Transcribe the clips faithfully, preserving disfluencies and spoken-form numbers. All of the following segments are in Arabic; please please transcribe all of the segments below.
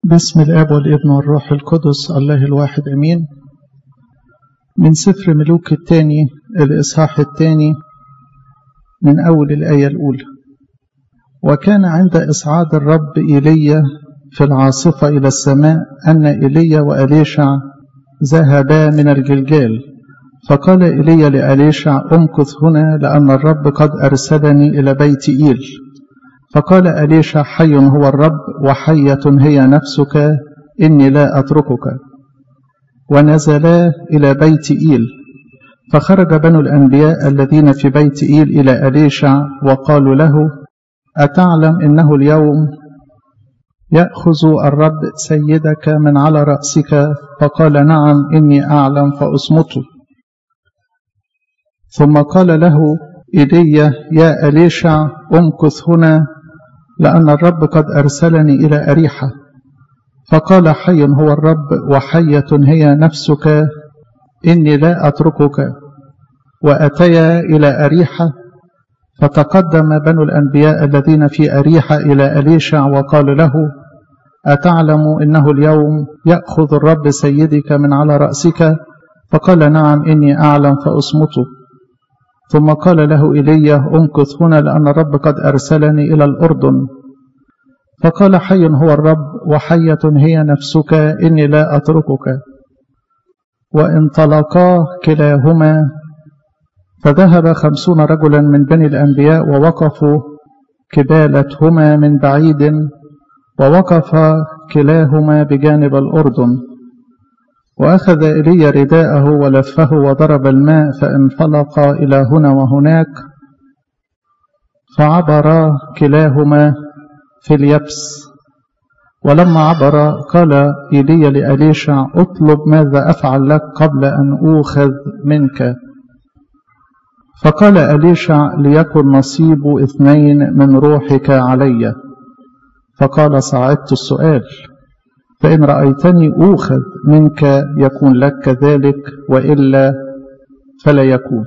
باسم الآب والابن والروح القدس الله الواحد أمين. من سفر ملوك الثاني الإصحاح الثاني من أول الآية الأولى. وكان عند إصعاد الرب إيليا في العاصفة إلى السماء أن إيليا وأليشع ذهبا من الجلجال، فقال إيليا لأليشع: امكث هنا لأن الرب قد أرسلني إلى بيت إيل. فقال أليشع: حي هو الرب وحية هي نفسك، إني لا أتركك. ونزلا إلى بيت إيل، فخرج بنو الأنبياء الذين في بيت إيل إلى أليشع وقالوا له: أتعلم إنه اليوم يأخذ الرب سيدك من على رأسك؟ فقال: نعم إني أعلم، فأصمته. ثم قال له إيليا: يا أليشع امكث هنا لأن الرب قد أرسلني إلى أريحة. فقال: حي هو الرب وحية هي نفسك، إني لا أتركك. وأتيا إلى أريحة، فتقدم بنو الأنبياء الذين في أريحة إلى أليشع وقالوا له: أتعلم إنه اليوم يأخذ الرب سيدك من على رأسك؟ فقال: نعم إني أعلم، فأصمته. ثم قال له إيليا: امكث هنا لأن الرب قد أرسلني إلى الأردن. فقال: حي هو الرب وحية هي نفسك، إني لا أتركك. وانطلقا كلاهما، فذهب خمسون رجلا من بني الأنبياء ووقفوا كبالتهما من بعيد، ووقف كلاهما بجانب الأردن. وأخذ إيليا رداءه ولفه وضرب الماء، فانفلق إلى هنا وهناك، فعبرا كلاهما في اليبس. ولما عبر قال إيليا لأليشع: اطلب ماذا أفعل لك قبل أن أوخذ منك. فقال أليشع: ليكن نصيب اثنين من روحك علي. فقال: صعدت السؤال، فإن رأيتني أوخذ منك يكون لك كذلك، وإلا فلا يكون.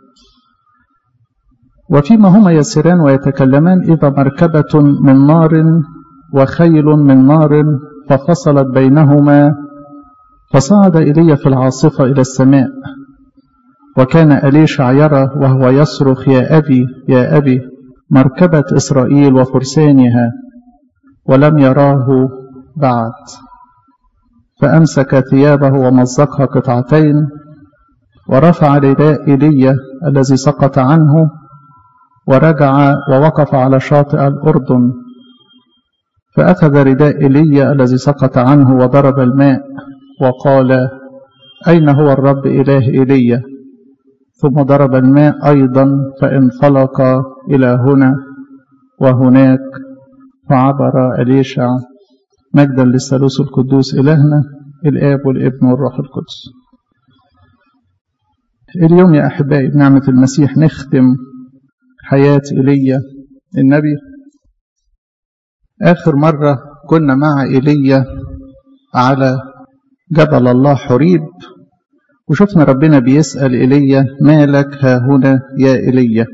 وفيما هما يسيران ويتكلمان، إذا مركبة من نار وخيل من نار ففصلت بينهما، فصعد إيليا في العاصفة إلى السماء. وكان أليشع يرى وهو يصرخ: يا أبي يا أبي، مركبة إسرائيل وفرسانها، ولم يراه بعد. فأمسك ثيابه ومزقها قطعتين، ورفع رداء إيليا الذي سقط عنه، ورجع ووقف على شاطئ الأردن. فأخذ رداء إيليا الذي سقط عنه وضرب الماء، وقال: أين هو الرب إله إيليا؟ ثم ضرب الماء أيضا، فانطلق إلى هنا وهناك، فعبر أليشع. مجدا للثالوث القدوس إلهنا الآب والابن والروح القدس. اليوم يا أحبائي بنعمة المسيح نختم حياة إيليا النبي. آخر مرة كنا مع إيليا على جبل الله حريب، وشفنا ربنا بيسأل إيليا: ما لك ها هنا يا إيليا؟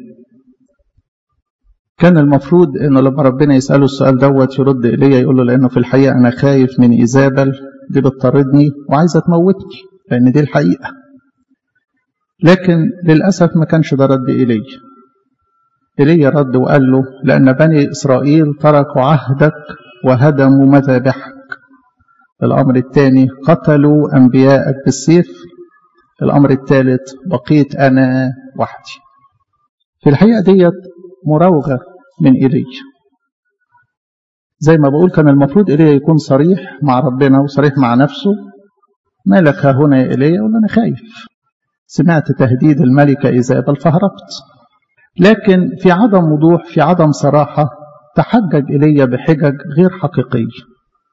كان المفروض إنه لما ربنا يسأله السؤال دوت يرد إيليا يقول له: لأنه في الحقيقة أنا خايف من إيزابل، دي بتطاردني وعايزة تموتني، لأن دي الحقيقة. لكن للأسف ما كانش ده رد إيليا. إيليا رد وقال له: لأن بني إسرائيل تركوا عهدك وهدموا مذابحك. الأمر الثاني: قتلوا أنبياءك بالسيف. الأمر الثالث: بقيت أنا وحدي. في الحقيقة ديت مراوغة من إيليا. زي ما بقول كان المفروض إيليا يكون صريح مع ربنا وصريح مع نفسه: ما لك ها هنا يا إيليا؟ يقول: أنا خايف، سمعت تهديد الملكة إيزابل فهربت. لكن في عدم وضوح، في عدم صراحة، تحجج إيليا بحجج غير حقيقية.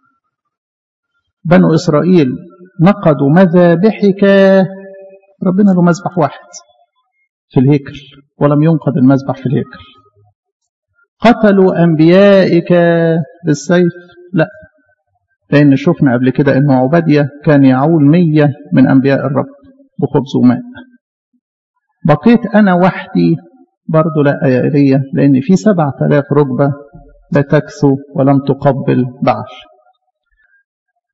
بنو إسرائيل نقضوا مذابحك. ربنا له مذبح واحد في الهيكل، ولم ينقض المذبح في الهيكل. قتلوا أنبيائك بالسيف، لا، لأن شفنا قبل كده أن عبادية كان يعول مية من أنبياء الرب بخبز وماء. بقيت أنا وحدي برضو لا يا إيليا، لأن في سبعة آلاف ركبة لا تكسو ولم تقبل بعل.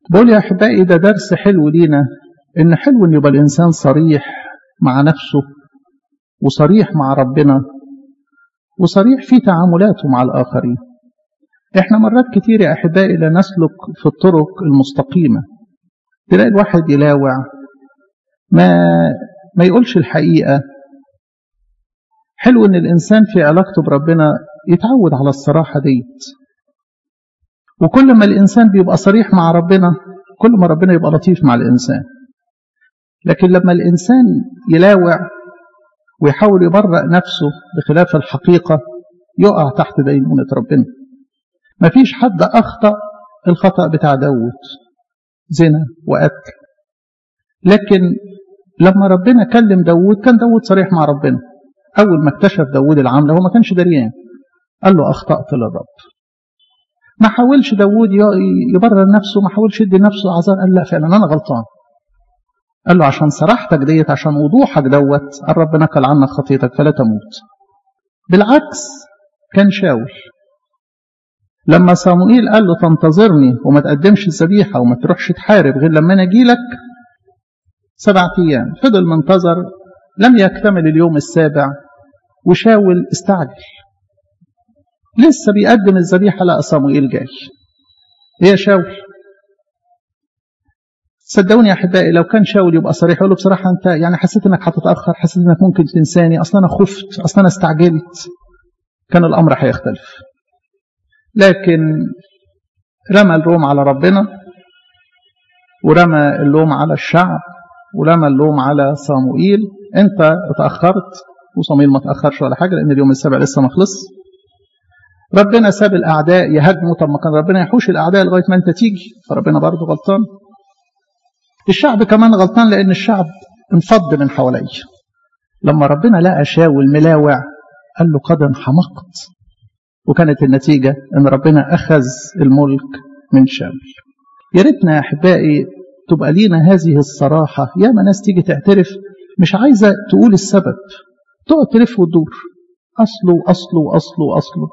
بقول يا أحبائي ده درس حلو لينا، إن حلو إن يبقى الإنسان صريح مع نفسه وصريح مع ربنا وصريح في تعاملاته مع الآخرين. إحنا مرات كتير يا أحبائي لا نسلك في الطرق المستقيمة، تلاقي الواحد يلاوع ما ما يقولش الحقيقة. حلو إن الإنسان في علاقته بربنا يتعود على الصراحة ديت، وكل ما الإنسان بيبقى صريح مع ربنا كل ما ربنا يبقى لطيف مع الإنسان. لكن لما الإنسان يلاوع ويحاول يبرأ نفسه بخلاف الحقيقة يقع تحت دينونة ربنا. مفيش حد أخطأ الخطأ بتاع داود، زنا وقتل، لكن لما ربنا كلم داود كان داود صريح مع ربنا. أول ما اكتشف داود العملة هو ما كانش دريان، قال له أخطأت للرب. ما حاولش داود يبرر نفسه، ما حاولش يدي نفسه أعذار، قال لا فعلا أنا غلطان. قال له عشان صراحتك ديت، عشان وضوحك دوت، الرب نقل عنك خطيتك فلا تموت. بالعكس كان شاول لما صموئيل قال له تنتظرني وما تقدمش الذبيحة وما تروحش تحارب غير لما أنا أجي لك سبعة أيام، فضل منتظر، لم يكتمل اليوم السابع وشاول استعجل، لسه بيقدم الذبيحة لقى صموئيل جاي. إيه يا شاول؟ صدقوني يا أحبائي لو كان شاول يبقى صريح يقول له بصراحة أنت يعني حسيت إنك هتتأخر، حسيت إنك ممكن تنساني، أصلا أنا خفت، أصلا أنا استعجلت، كان الأمر هيختلف. لكن رمى اللوم على ربنا، ورمى اللوم على الشعب، ورمى اللوم على صموئيل. أنت اتأخرت وصموئيل ما تأخرش ولا حاجة، لأن اليوم السابع لسه ما خلص. ربنا ساب الأعداء يهاجموا، طب ما كان ربنا يحوش الأعداء لغاية ما أنت تيجي، فربنا برضه غلطان. الشعب كمان غلطان لأن الشعب انفض من حواليه. لما ربنا لقى شاول ملاوع قال له قد انحمقت، وكانت النتيجة أن ربنا أخذ الملك من شاول. يا ريتنا يا أحبائي تبقى لينا هذه الصراحة. يا ما ناس تيجي تعترف مش عايزة تقول السبب، تقعد تلف وتدور، أصله أصله أصله أصله.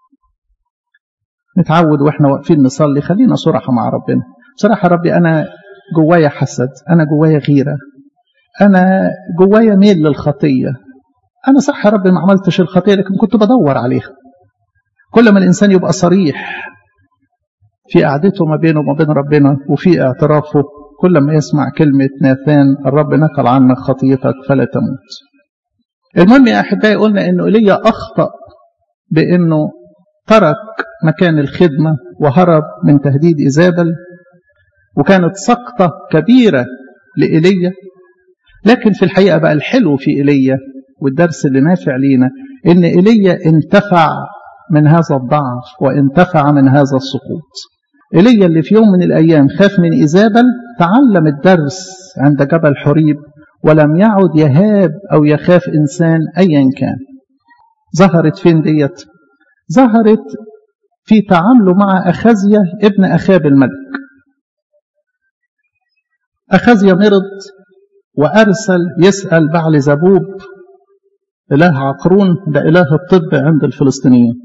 نتعود وإحنا واقفين نصلي خلينا صراحة مع ربنا. بصراحة ربي أنا جوايا حسد، أنا جوايا غيرة، أنا جوايا ميل للخطية. أنا صح يا ربي ما عملتش الخطية لكن كنت بدور عليها. كل ما الإنسان يبقى صريح في قعدته ما بينه وما بين ربنا وفي اعترافه، كل ما يسمع كلمة ناثان الرب نقل عنك خطيتك فلا تموت. المهم يا أحبائي قلنا أنه إيليا أخطأ بأنه ترك مكان الخدمة وهرب من تهديد إيزابل، وكانت سقطة كبيرة لإيليا. لكن في الحقيقة بقى الحلو في إيليا والدرس اللي نافع لينا إن إيليا انتفع من هذا الضعف وانتفع من هذا السقوط. إيليا اللي في يوم من الأيام خاف من إيزابل تعلم الدرس عند جبل حريب، ولم يعد يهاب أو يخاف إنسان أيا كان. ظهرت فين ديت؟ ظهرت في تعامله مع أخزيا ابن أخاب الملك. أخزيا مرض وأرسل يسأل بعل زبوب إله عقرون، ده إله الطب عند الفلسطينيين.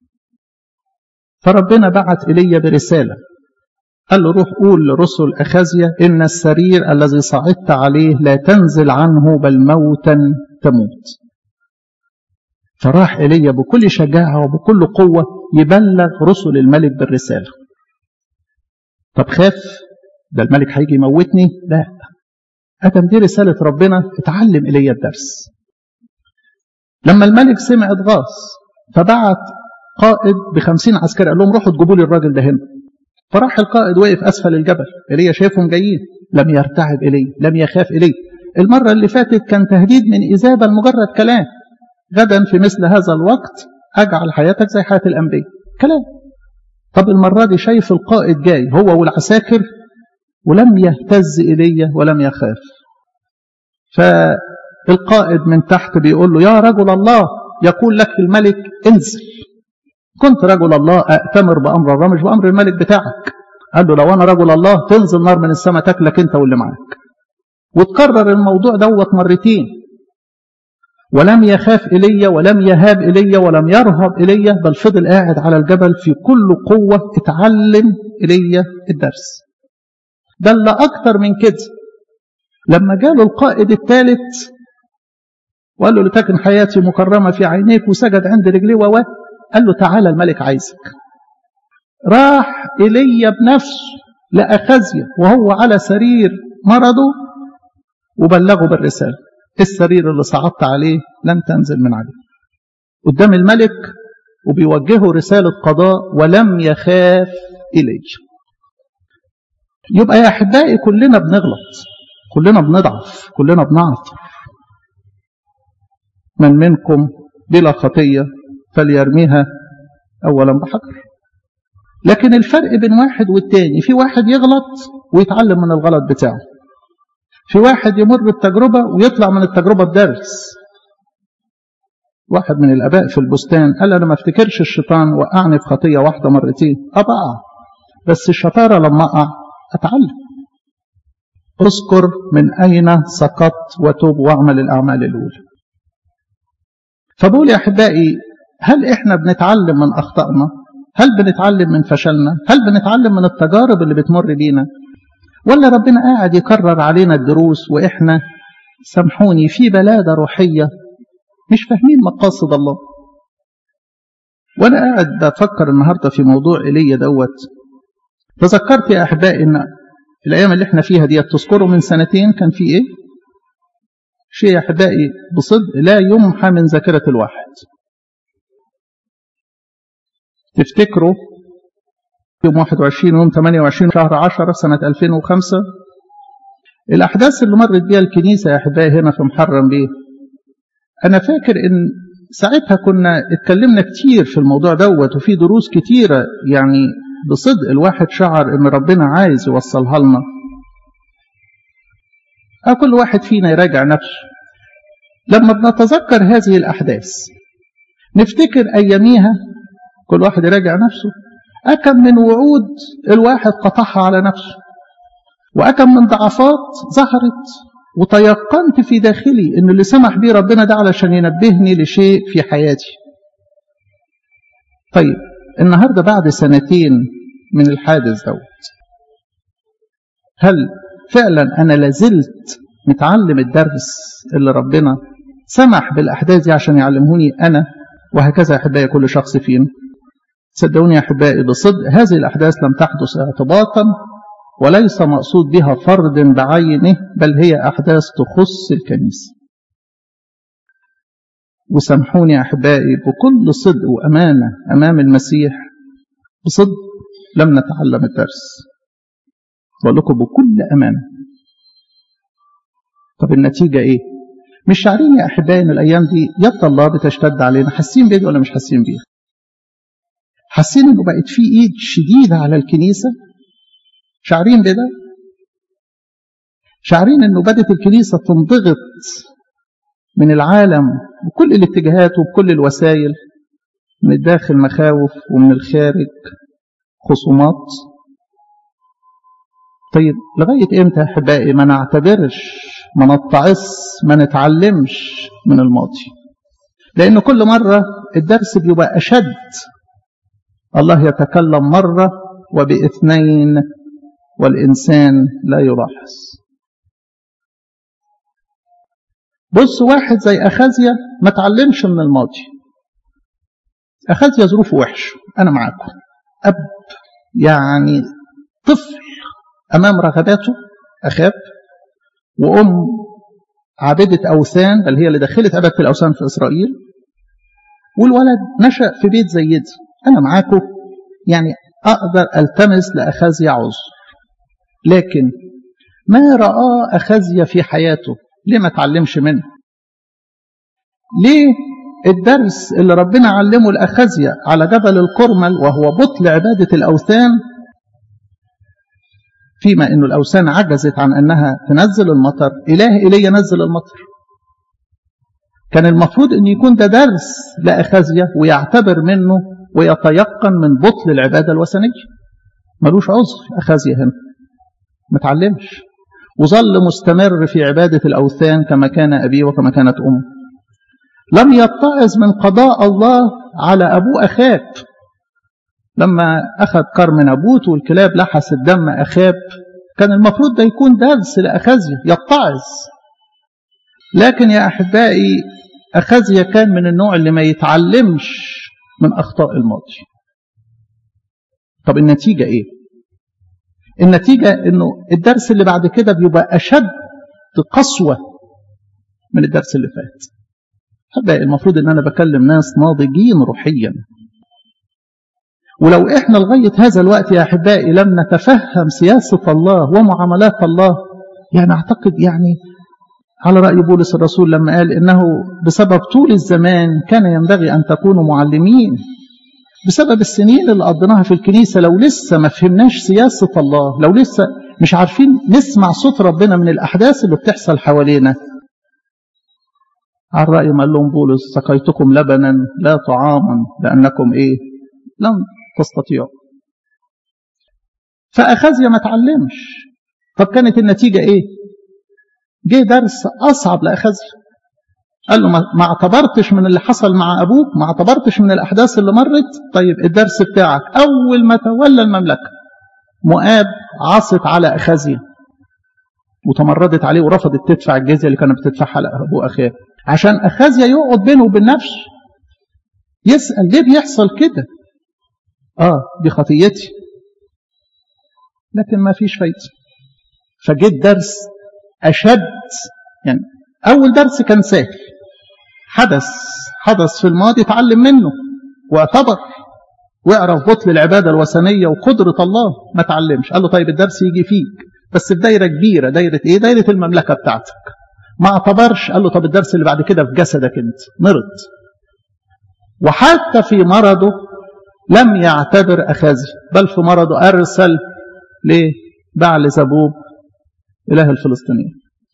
فربنا بعت إيليا برسالة قال له روح قول لرسل أخزيا إن السرير الذي صعدت عليه لا تنزل عنه بل موتا تموت. فراح إيليا بكل شجاعة وبكل قوة يبلغ رسل الملك بالرسالة. طب خاف ده الملك هيجي يموتني؟ لا، أدم دي رسالة ربنا. اتعلم إيليا الدرس. لما الملك سمع اتغاظ فبعت قائد بخمسين عسكري قال لهم روحوا تجيبوا لي الراجل ده هنا. فراح القائد وقف أسفل الجبل، إيليا شايفهم جايين، لم يرتعب إيليا، لم يخاف إيليا. المرة اللي فاتت كان تهديد من إيزابل مجرد كلام، غدا في مثل هذا الوقت أجعل حياتك زي حياة الأنبياء، كلام. طب المرة دي شايف القائد جاي هو والعساكر ولم يهتز إيليا ولم يخاف. فالقائد من تحت بيقول له يا رجل الله يقول لك الملك انزل. كنت رجل الله أأتمر بأمر الله مش بأمر الملك بتاعك. قال له لو أنا رجل الله تنزل نار من السماء تاكلك أنت واللي معاك. وتكرر الموضوع دوت مرتين، ولم يخاف إيليا ولم يهاب إيليا ولم يرهب إيليا، بل فضل قاعد على الجبل في كل قوة. اتعلم إيليا الدرس. ده اللي أكتر من كده، لما جاله القائد الثالث وقال له لتكن حياتي مكرمة في عينيك وسجد عند رجليه ووا، قال له تعالى الملك عايزك. راح إيليا بنفسه لأخازيا وهو على سرير مرضه وبلغه بالرسالة، السرير اللي صعدت عليه لن تنزل من عليه، قدام الملك وبيوجهه رسالة قضاء ولم يخاف إيليا. يبقى يا أحبائي كلنا بنغلط، كلنا بنضعف، كلنا بنعثر. من منكم بلا خطية فليرميها أولا بحجر. لكن الفرق بين واحد والتاني، في واحد يغلط ويتعلم من الغلط بتاعه، في واحد يمر بالتجربة ويطلع من التجربة بدرس. واحد من الآباء في البستان قال أنا ما افتكرش الشيطان وقعني في خطية واحدة مرتين، أبقى بس الشطارة لما أقع أتعلم. اذكر من أين سقطت وتوب واعمل الأعمال الأولى. فبقول يا أحبائي، هل إحنا بنتعلم من أخطائنا؟ هل بنتعلم من فشلنا؟ هل بنتعلم من التجارب اللي بتمر بينا؟ ولا ربنا قاعد يكرر علينا الدروس وإحنا سامحوني في بلادة روحية مش فاهمين مقاصد الله؟ وأنا قاعد بفكر النهاردة في موضوع إيليا دوت، تذكرت يا أحبائي إن الأيام اللي إحنا فيها دي تذكروا من سنتين كان في إيه؟ شيء يا أحبائي بصدق لا يمحى من ذاكرة الواحد. تفتكروا يوم واحد وعشرين ويوم ثمانية وعشرين شهر عشرة سنة ألفين وخمسة الأحداث اللي مرت بيها الكنيسة يا أحبائي هنا في محرم بيه. أنا فاكر إن ساعتها كنا اتكلمنا كتير في الموضوع دوت، وفي دروس كتيرة يعني بصدق الواحد شعر إن ربنا عايز يوصلها لنا. كل واحد فينا يراجع نفسه. لما بنتذكر هذه الأحداث نفتكر أياميها، كل واحد يراجع نفسه، أكم من وعود الواحد قطعها على نفسه، وأكم من ضعفات ظهرت وتيقنت في داخلي إن اللي سمح بيه ربنا ده علشان ينبهني لشيء في حياتي. طيب النهاردة بعد سنتين من الحادث دوت، هل فعلا أنا لازلت متعلم الدرس اللي ربنا سمح بالأحداث دي عشان يعلموني أنا؟ وهكذا يا أحبائي كل شخص فينا. صدقوني يا أحبائي بصدق هذه الأحداث لم تحدث اعتباطا، وليس مقصود بها فرد بعينه، بل هي أحداث تخص الكنيسة. وسامحوني يا أحبائي بكل صدق وأمانة أمام المسيح، بصدق لم نتعلم الدرس، بقول لكم بكل أمانة. طب النتيجة إيه؟ مش شعرين يا أحبائي إن الأيام دي يد الله بتشتد علينا؟ حاسين بيه ولا مش حاسين بيه؟ حاسين إنه بقت في إيد شديدة على الكنيسة؟ شعرين بده؟ شعرين إنه بدت الكنيسة تنضغط من العالم بكل الاتجاهات وبكل الوسائل، من الداخل مخاوف ومن الخارج خصومات. طيب لغاية إمتى يا أحبائي ما نعتبرش، ما نتعظ، ما نتعلمش من الماضي؟ لأن كل مرة الدرس بيبقى أشد. الله يتكلم مرة وباثنين والإنسان لا يلاحظ. بص واحد زي أخازيا ما تعلمش من الماضي. أخازيا ظروفه وحش، أنا معاكم، أب يعني طفل أمام رغباته أخاب، وأم عابدة أوثان، بل هي اللي دخلت عبادة الأوثان في إسرائيل، والولد نشأ في بيت زي ده. أنا معاكم يعني أقدر ألتمس لأخازيا عذر، لكن ما رأى أخازيا في حياته ليه ما تعلمش منه؟ ليه الدرس اللي ربنا علمه لأخازيا على جبل الكرمل وهو بطل عبادة الأوثان، فيما أن الأوثان عجزت عن أنها تنزل المطر، إله إيليا نزل المطر. كان المفروض أن يكون ده درس لأخازيا ويعتبر منه ويتيقن من بطل العبادة الوثنية. ملوش عذر أخازيا هنا، ما تعلمش وظل مستمر في عبادة الأوثان كما كان أبيه وكما كانت أمه. لم يتعظ من قضاء الله على أبوه أخاب لما أخذ كرم نابوت والكلاب لحست دم أخاب كان المفروض ده يكون درس لأخازيا يتعظ. لكن يا أحبائي أخازيا كان من النوع اللي ما يتعلمش من أخطاء الماضي. طب النتيجة إيه؟ النتيجة إنه الدرس اللي بعد كده بيبقى أشد قسوة من الدرس اللي فات. أحبائي المفروض إن أنا بكلم ناس ناضجين روحيا، ولو إحنا لغاية هذا الوقت يا أحبائي لم نتفهم سياسة الله ومعاملات الله، يعني أعتقد يعني على رأي بولس الرسول لما قال إنه بسبب طول الزمان كان ينبغي أن تكونوا معلمين. بسبب السنين اللي قضيناها في الكنيسة لو لسه ما فهمناش سياسة الله، لو لسه مش عارفين نسمع صوت ربنا من الأحداث اللي بتحصل حوالينا، على رأي ما قال لهم بولس سقيتكم لبنا لا طعاما لأنكم إيه لم تستطيعوا. فأخازيا ما تعلمش. طب كانت النتيجة إيه؟ جه درس أصعب لأخازيا. قال له ما اعتبرتش من اللي حصل مع أبوك، ما اعتبرتش من الأحداث اللي مرت. طيب الدرس بتاعك أول ما تولى المملكة مؤاب عصت على أخازيا وتمردت عليه ورفضت تدفع الجزية اللي كانت بتدفعها لأبو أخيه، عشان أخازيا يقعد بينه وبين نفسه يسأل ليه بيحصل كده. آه دي خطيتي، لكن ما فيش فايدة. فجيت درس أشد. يعني أول درس كان سهل، حدث حدث في الماضي اتعلم منه واعتبر واعرف بطل العبادة الوثنية وقدرة الله. ما تعلمش. قال له طيب الدرس يجي فيك بس في دايرة كبيرة. دايرة ايه؟ دايرة المملكة بتاعتك. ما اعتبرش. قال له طب الدرس اللي بعد كده في جسدك انت. مرض. وحتى في مرضه لم يعتبر أخازيا، بل في مرضه أرسل ليه بعل زبوب إله الفلسطينيين.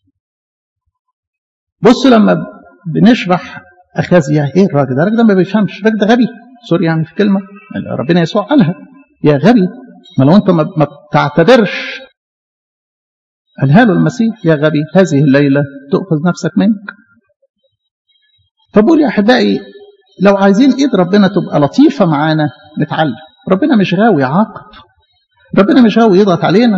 بص لما بنشرح أخازيا ايه الراجل ده؟ الراجل ده ما بيفهمش، الراجل ده غبي. سوري يعني في كلمة ربنا يسوع قالها يا غبي. ما لو انت ما بتعتبرش قالها له المسيح يا غبي هذه الليلة تأخذ نفسك منك. فبقول يا أحبائي لو عايزين إيد ربنا تبقى لطيفة معانا نتعلم. ربنا مش غاوي عاقب، ربنا مش غاوي يضغط علينا.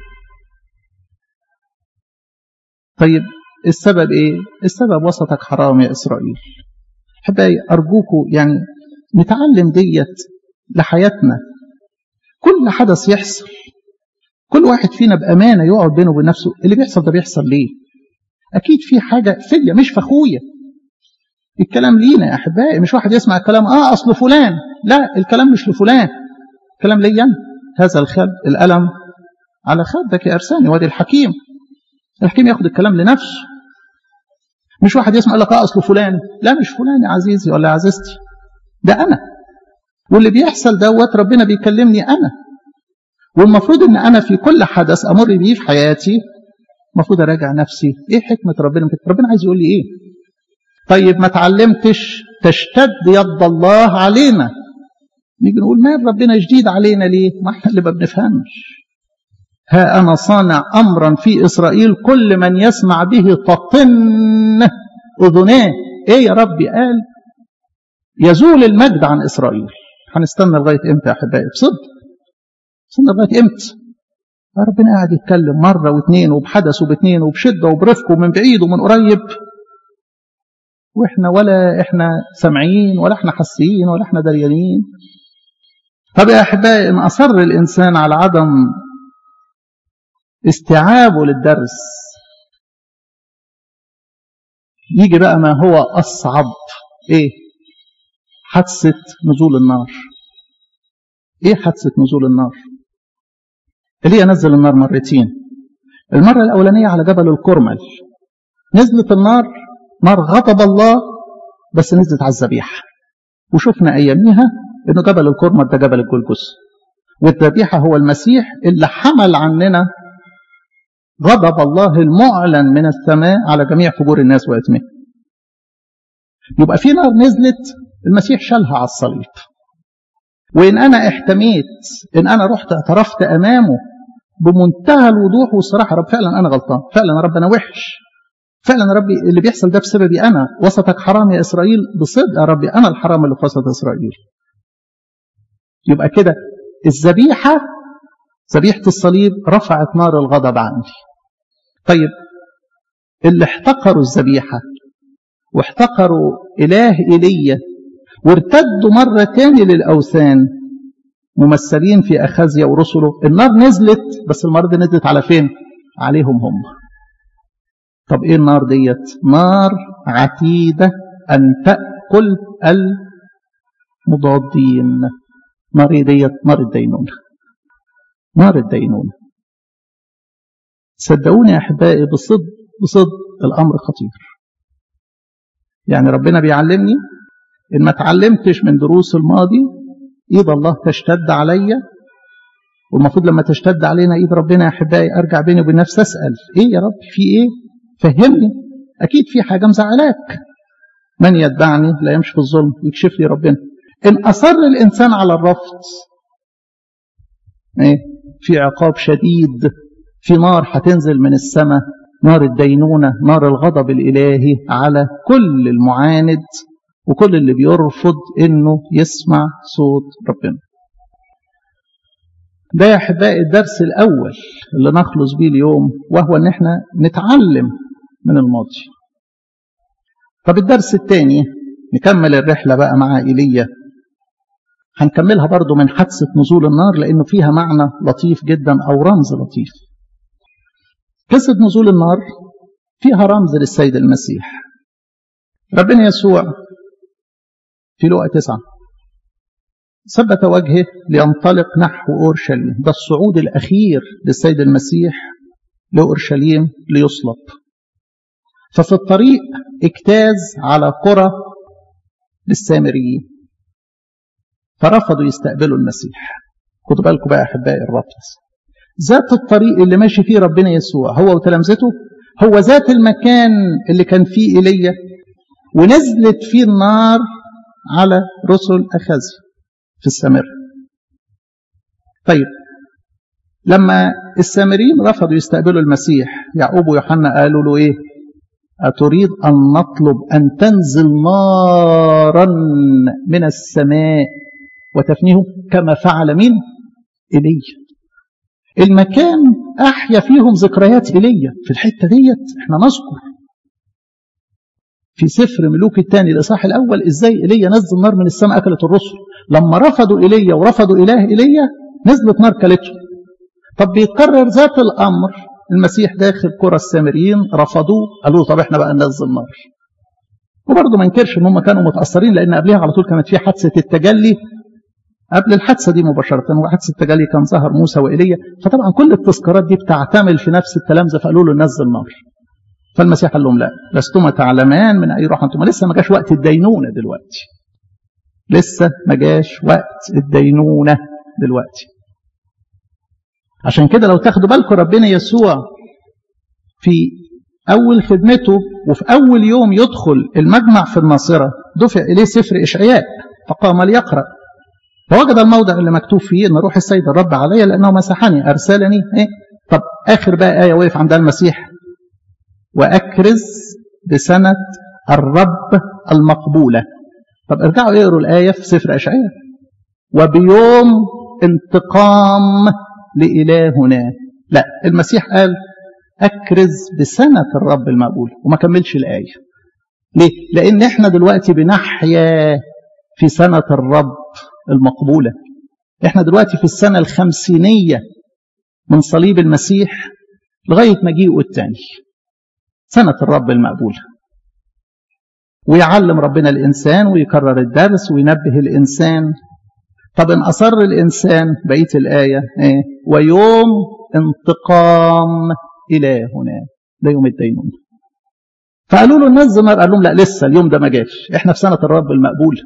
طيب السبب إيه؟ السبب وسطك حرام يا إسرائيل. أحبائي أرجوكوا يعني نتعلم ديت لحياتنا. كل حدث يحصل كل واحد فينا بأمانة يقعد بينه وبين نفسه اللي بيحصل ده بيحصل ليه؟ أكيد في حاجة فيا مش فخوية. الكلام لينا يا أحبائي، مش واحد يسمع الكلام آه أصل فلان. لا، الكلام مش لفلان، الكلام ليا. هذا الخد الألم على خدك يا أرساني. وادي الحكيم الحكيم ياخد الكلام لنفسه. مش واحد يسمع لك آه أصل فلان. لا مش فلان يا عزيزي ولا يا عزيزتي، ده أنا. واللي بيحصل دوت ربنا بيكلمني أنا. والمفروض ان انا في كل حدث امر بيه في حياتي المفروض اراجع نفسي ايه حكمة ربنا. ربنا عايز يقول لي ايه؟ طيب ما تعلمتش تشتد يد الله علينا. نيجي نقول ما ربنا جديد علينا ليه؟ ما احنا اللي ما بنفهمش. ها انا صانع امرا في اسرائيل كل من يسمع به تطن اذناه. ايه يا ربي؟ قال يزول المجد عن اسرائيل. هنستنى لغايه امتى يا احبائي؟ بصدق استنى لغايه امتى؟ ربنا قاعد يتكلم مره واثنين وبحدث وباثنين وبشده وبرفق ومن بعيد ومن قريب، واحنا ولا احنا سامعين ولا احنا حاسين ولا احنا دريانين. طب يا احبائي ان اصر الانسان على عدم استيعابه للدرس يجي بقى ما هو اصعب. ايه؟ حادثه نزول النار. ايه حادثه نزول النار؟ إيليا نزل النار مرتين. المرة الأولانية على جبل الكرمل نزلت النار، نار غضب الله، بس نزلت على الذبيحة. وشفنا أياميها إنه جبل الكرمل ده جبل الجلجث، والذبيحة هو المسيح اللي حمل عننا غضب الله المعلن من السماء على جميع فجور الناس وإثمهم. يبقى في نار نزلت المسيح شالها على الصليب. وإن أنا احتميت، إن أنا رحت اعترفت أمامه بمنتهى الوضوح والصراحة، رب فعلا أنا غلطان، فعلا يا رب أنا وحش، فعلا يا ربي اللي بيحصل ده بسببي أنا، وسطك حرام يا إسرائيل. بصدق يا ربي أنا الحرام اللي في وسط إسرائيل. يبقى كده الذبيحة ذبيحة الصليب رفعت نار الغضب عني. طيب اللي احتقروا الذبيحة واحتقروا إله إيليا وارتدوا مرة تاني للأوثان ممثلين في أخازيا ورسله، النار نزلت، بس المرة دي نزلت على فين؟ عليهم هم. طب ايه النار ديت؟ نار عتيدة أن تأكل المضادين. نار ايه ديت؟ نار الدينونة. نار الدينونة. صدقوني يا أحبائي بصدق بصدق الأمر خطير. يعني ربنا بيعلمني إن ما تعلمتش من دروس الماضي إيد الله تشتد عليا، والمفروض لما تشتد علينا إيد ربنا يا أحبائي أرجع بيني وبين نفسي أسأل إيه يا رب في إيه؟ فهمني، أكيد في حاجة مزعلاك. من يتبعني لا يمشي في الظلم، يكشف لي ربنا. إن أصر الإنسان على الرفض إيه؟ في عقاب شديد، في نار هتنزل من السماء، نار الدينونة، نار الغضب الإلهي على كل المعاند وكل اللي بيرفض إنه يسمع صوت ربنا. ده يا أحبائي الدرس الأول اللي نخلص بيه اليوم، وهو إن احنا نتعلم من الماضي. طب الدرس الثاني نكمل الرحلة بقى مع إيليا. هنكملها برضو من حادثة نزول النار، لأنه فيها معنى لطيف جدا أو رمز لطيف. قصة نزول النار فيها رمز للسيد المسيح. ربنا يسوع في لوقا تسعة ثبت وجهه لينطلق نحو أورشليم. ده الصعود الأخير للسيد المسيح لأورشليم ليصلب. ففي الطريق اجتاز على قرى للسامريين، فرفضوا يستقبلوا المسيح. خدوا بالكم بقى أحبائي الربط. ذات الطريق اللي ماشي فيه ربنا يسوع هو وتلامذته هو ذات المكان اللي كان فيه إيليا ونزلت فيه النار على رسل أخازيا في السامرة. طيب لما السامريين رفضوا يستقبلوا المسيح، يعقوب ويوحنا قالوا له ايه؟ أتريد أن نطلب أن تنزل نارا من السماء وتفنيه كما فعل من إيليا. المكان أحيا فيهم ذكريات إيليا. في الحتة ديت احنا نذكر في سفر ملوك الثاني الإصحاح الأول إزاي إيليا نزل نار من السماء أكلت الرسل. لما رفضوا إيليا ورفضوا إله إيليا نزلت نار كلته. طب بيتكرر ذات الأمر، المسيح داخل قرى السامريين رفضوه، قالوا طب احنا بقى ننزل نار. وبرضه ما انكرش ان هم كانوا متأثرين، لأن قبلها على طول كانت في حادثة التجلي. قبل الحادثة دي مباشرة وحادثة التجلي كان ظهر موسى وإيليا، فطبعا كل التذكارات دي بتعتمل في نفس التلامذة، فقالوا له ننزل نار. فالمسيح قال لهم لا، لستما تعلمان من أي روح أنتم. لسه ما جاش وقت الدينونة دلوقتي، لسه ما جاش وقت الدينونة دلوقتي. عشان كده لو تاخدوا بالكم ربنا يسوع في أول خدمته وفي أول يوم يدخل المجمع في الناصرة دفع إليه سفر إشعياء فقام ليقرأ، فوجد الموضع اللي مكتوب فيه أن روح السيد الرب علي لأنه مسحني أرسلني. إيه؟ طب آخر بقى آية وقف عندها المسيح، وأكرز بسنة الرب المقبولة. طب ارجعوا اقروا الآية في سفر إشعياء، وبيوم انتقام لإلهنا. لا، المسيح قال أكرز بسنة الرب المقبولة وما كملش الآية. ليه؟ لأن احنا دلوقتي بنحيا في سنة الرب المقبولة. احنا دلوقتي في السنة الخمسينية من صليب المسيح لغاية مجيئه الثاني، سنة الرب المقبولة. ويعلم ربنا الإنسان ويكرر الدرس وينبه الإنسان. طب إن أصر الإنسان بقية الآية إيه؟ ويوم انتقام إلهنا، ده يوم الدينونة. فقالوا له ننزل نار، قال لهم لا لسه اليوم ده ما جاش، احنا في سنة الرب المقبولة.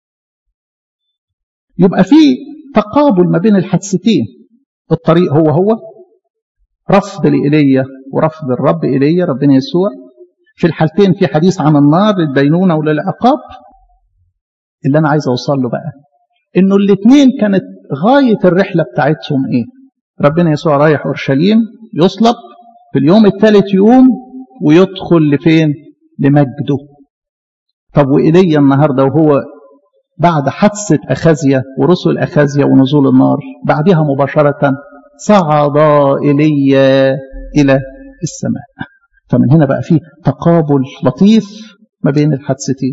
يبقى في تقابل ما بين الحادثتين. الطريق هو هو رفض لإيليا ورفض الرب إيليا ربنا يسوع. في الحالتين في حديث عن النار للدينونة وللعقاب. اللي أنا عايز أوصل له بقى إنه الاثنين كانت غاية الرحلة بتاعتهم إيه؟ ربنا يسوع رايح أورشليم يصلب، في اليوم الثالث يوم ويدخل لفين؟ لمجده. طب وإيليا النهاردة وهو بعد حادثة أخازيا ورسل أخازيا ونزول النار بعدها مباشرة صعد إيليا إلى السماء. فمن هنا بقى فيه تقابل لطيف ما بين الحادثتين.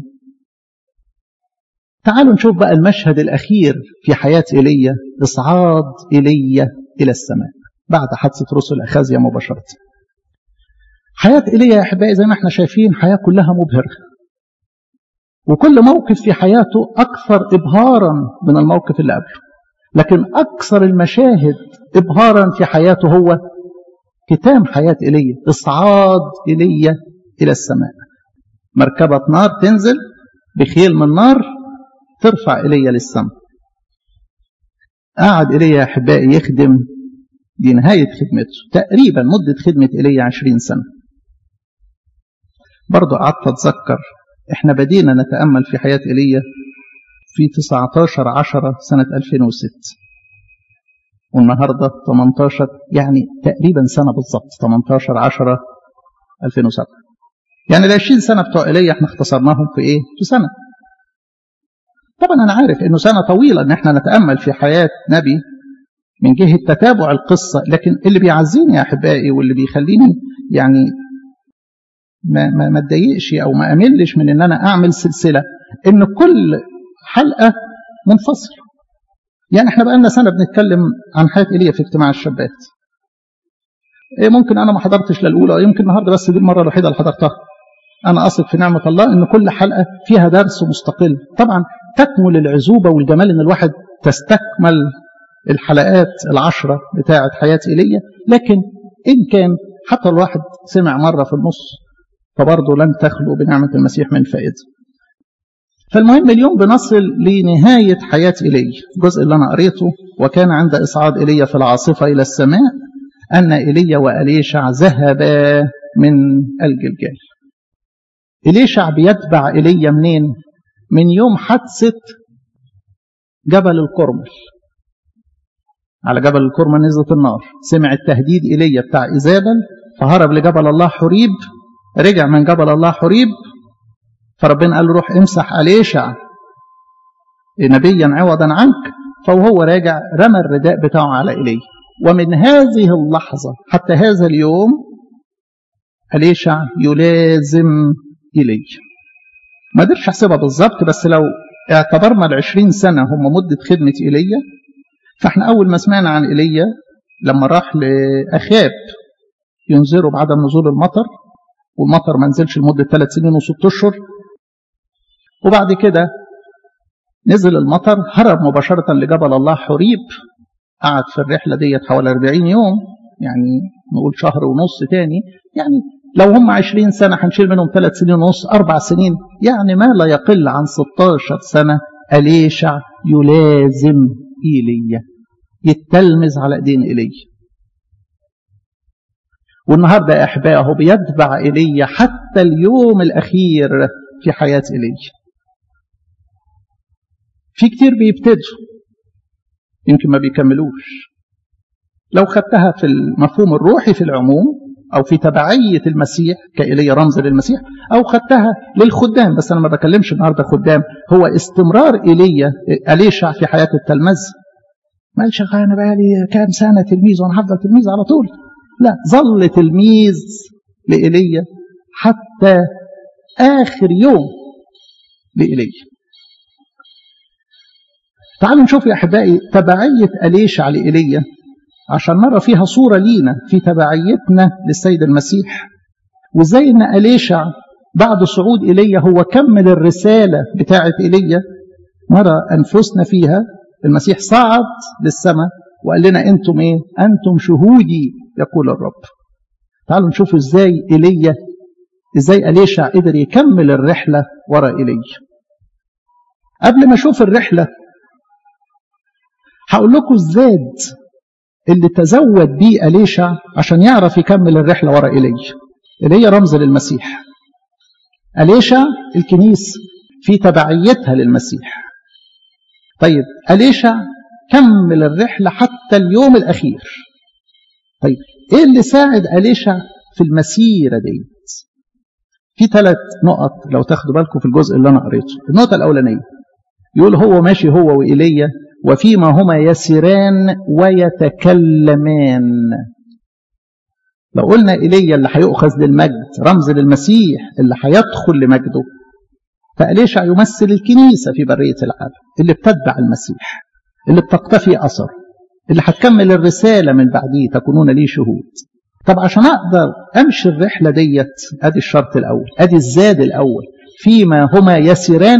تعالوا نشوف بقى المشهد الأخير في حياة إيليا، إصعاد إيليا إلى السماء بعد حادثة رسل أخازيا مباشرة. حياة إيليا يا أحبائي زي ما احنا شايفين حياة كلها مبهرة، وكل موقف في حياته أكثر إبهارا من الموقف اللي قبله، لكن أكثر المشاهد إبهارا في حياته هو ختام حياة إيليا، إصعاد إيليا إلى السماء. مركبة نار تنزل بخيل من نار ترفع إيليا للسماء. قعد إيليا يا أحبائي يخدم، دي نهاية خدمته، تقريبا مدة خدمة إيليا عشرين سنة. برضو قعدت أتذكر إحنا بدينا نتأمل في حياة إيليا في تسعة عشر عشرة سنة ألفين وستة، والنهاردة ثمانية عشر، يعني تقريبا سنة بالضبط، ثمانية عشر عشرة ألفين وسبعة. يعني العشرين سنة بتوع إيليا احنا اختصرناهم في إيه؟ في سنة. طبعا أنا عارف إنه سنة طويلة إن احنا نتأمل في حياة نبي من جهة تتابع القصة، لكن اللي بيعزيني يا أحبائي واللي بيخليني يعني ما ما ما اتضايقش أو ما أملش من إن أنا أعمل سلسلة، إن كل حلقة منفصلة. يعني احنا بقالنا سنة بنتكلم عن حياة إيليا في اجتماع الشابات. إيه ممكن أنا ما حضرتش للأولى، يمكن النهاردة بس دي المرة الوحيدة اللي حضرتها. أنا أثق في نعمة الله إن كل حلقة فيها درس مستقل. طبعا تكمل العزوبة والجمال إن الواحد تستكمل الحلقات العشرة بتاعة حياة إيليا، لكن إن كان حتى الواحد سمع مرة في النص فبرضه لن تخلو بنعمة المسيح من فائدة. فالمهم اليوم بنصل لنهاية حياة إيليا. الجزء اللي أنا قريته: وكان عند إصعاد إيليا في العاصفة إلى السماء أن إيليا وأليشع ذهبا من الجلجال. إليشع بيتبع إيليا منين؟ من يوم حادثة جبل الكرمل. على جبل الكرمل نزلت النار، سمع التهديد إيليا بتاع إيزابل فهرب لجبل الله حريب. رجع من جبل الله حريب فربنا قال له روح امسح أليشع نبيا عوضا عنك. فوهو راجع رمى الرداء بتاعه على إيليا. ومن هذه اللحظة حتى هذا اليوم أليشع يلازم إيليا. ما قدرش احسبها بالظبط، بس لو اعتبرنا العشرين سنة هم مدة خدمة إيليا، فاحنا أول ما سمعنا عن إيليا لما راح لأخاب ينذره بعدم نزول المطر، والمطر ما نزلش لمدة ثلاث سنين وست أشهر، وبعد كده نزل المطر هرب مباشرة لجبل الله حريب. قعد في الرحلة ديت حوالي أربعين يوم، يعني نقول شهر ونص تاني. يعني لو هم عشرين سنة هنشيل منهم ثلاث سنين ونص، أربع سنين، يعني ما لا يقل عن ستاشر سنة أليشع يلازم إيليا، يتلمذ على ايدين إيليا. والنهارده يا أحبائي هو بيتبع إيليا حتى اليوم الأخير في حياة إيليا. في كتير بيبتدوا يمكن ما بيكملوش. لو خدتها في المفهوم الروحي في العموم، أو في تبعية المسيح كإيليا رمز للمسيح، أو خدتها للخدام، بس أنا ما بكلمش النهارده خدام، هو استمرار إيليا أليشع في حياة التلمذ. ما قالش أنا بقى لي كام سنة تلميذ وأنا هفضل تلميذ على طول. لا، ظل تلميذ لإيليا حتى آخر يوم لإيليا. تعالوا نشوف يا أحبائي تبعية أليشع لإيليا عشان نرى فيها صورة لينا في تبعيتنا للسيد المسيح، وزي أن أليشع بعد صعود إيليا هو كمل الرسالة بتاعة إيليا، نرى أنفسنا فيها. المسيح صعد للسماء وقال لنا أنتم إيه؟ أنتم شهودي يقول الرب. تعالوا نشوف إزاي إيليا إزاي أليشع قدر يكمل الرحلة وراء إيليا. قبل ما أشوف الرحلة هقول لكم الزاد اللي تزود بيه أليشع عشان يعرف يكمل الرحلة وراء إيليا. إيليا رمز للمسيح، أليشع الكنيسة في تبعيتها للمسيح. طيب أليشع كمل الرحلة حتى اليوم الأخير. طيب إيه اللي ساعد أليشع في المسيرة دي؟ في ثلاث نقط لو تاخدوا بالكم في الجزء اللي أنا قريته. النقطة الأولانية يقول هو ماشي هو وإيليا وفيما هما يسيران ويتكلمان. لو قلنا إيليا اللي هيؤخذ للمجد رمز للمسيح اللي هيدخل لمجده، فإليشع يمثل الكنيسة في برية العالم اللي بتتبع المسيح، اللي بتقتفي أثر، اللي هتكمل الرسالة من بعديه، تكونون لي شهود. طب عشان أقدر أمشي الرحلة ديت، أدي الشرط الأول، أدي الزاد الأول، فيما هما يسيران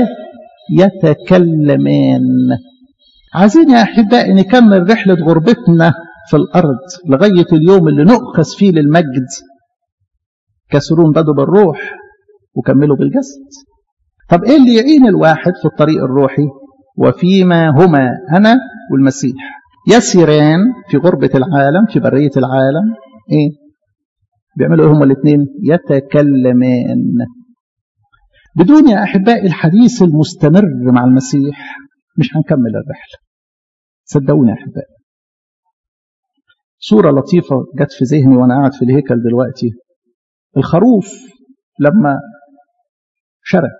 ويتكلمان. عايزين يا أحبائي نكمل رحلة غربتنا في الأرض لغاية اليوم اللي نؤخذ فيه للمجد. كسرون بدوا بالروح وكملوا بالجسد. طب إيه اللي يعين الواحد في الطريق الروحي؟ وفيما هما أنا والمسيح يسيران في غربة العالم، في برية العالم، إيه بيعملوا إيه هما الاثنين؟ يتكلمان. بدون يا أحبائي الحديث المستمر مع المسيح مش هنكمل الرحلة، صدقوني يا أحبائي. صورة لطيفة جت في ذهني وأنا قاعد في الهيكل دلوقتي. الخروف لما شرد،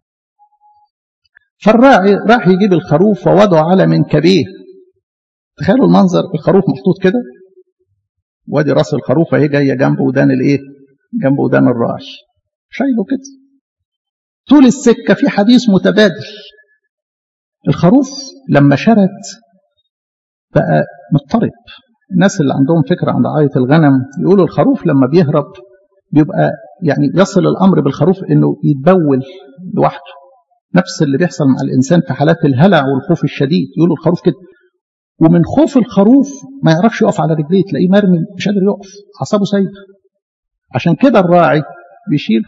فالراعي راح يجيب الخروف ووضعه على منكبيه. تخيلوا المنظر، الخروف محطوط كده، وادي راس الخروف اهي جايه جنب ودان الايه؟ جنب ودان الراعي، شايله كده طول السكه في حديث متبادل. الخروف لما شرد بقى مضطرب. الناس اللي عندهم فكره عن رعايه الغنم يقولوا الخروف لما بيهرب بيبقى يعني يصل الامر بالخروف انه يتبول لوحده، نفس اللي بيحصل مع الانسان في حالات الهلع والخوف الشديد. يقولوا الخروف كده، ومن خوف الخروف ما يعرفش يقف على رجليه، تلاقيه مرمي مش قادر يقف، اعصابه سايبه. عشان كده الراعي بيشيله.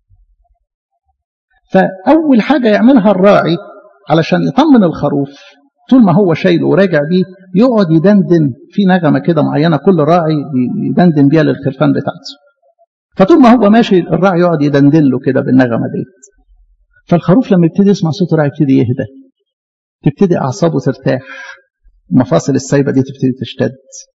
فاول حاجه يعملها الراعي علشان يطمن الخروف، طول ما هو شايله وراجع بيه يقعد يدندن في نغمه كده معينه، كل راعي يدندن بيها للخرفان بتاعته. فطول ما هو ماشي الراعي يقعد يدندن له كده بالنغمه ديت. فالخروف لما يبتدي يسمع صوت الراعي يبتدي يهدى، تبتدي اعصابه ترتاح، المفاصل السايبه دي تبتدي تشتد،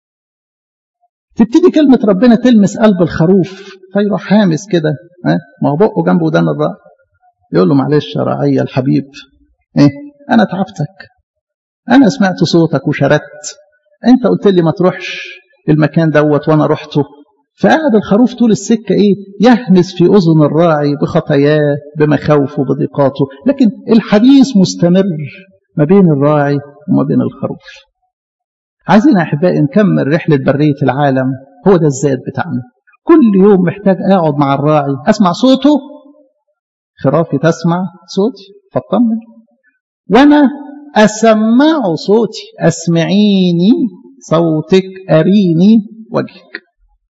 تبتدي كلمه ربنا تلمس قلب الخروف، فيروح هامس كده، ها ما هو بقه جنبه ودان الراعي، يقول له معلش يا راعي الحبيب، ايه انا تعبتك، انا سمعت صوتك وشردت، انت قلت لي ما تروحش المكان دوت وانا رحته. فقعد الخروف طول السكه ايه؟ يهمس في اذن الراعي بخطاياه بمخاوفه بضيقاته، لكن الحديث مستمر ما بين الراعي وما بين الخروف. عايزين يا احبائي نكمل رحله بريه العالم، هو ده الزاد بتاعنا. كل يوم محتاج اقعد مع الراعي اسمع صوته، خرافي تسمع صوتي فاطمن، وانا اسمعه صوتي، اسمعيني صوتك اريني وجهك.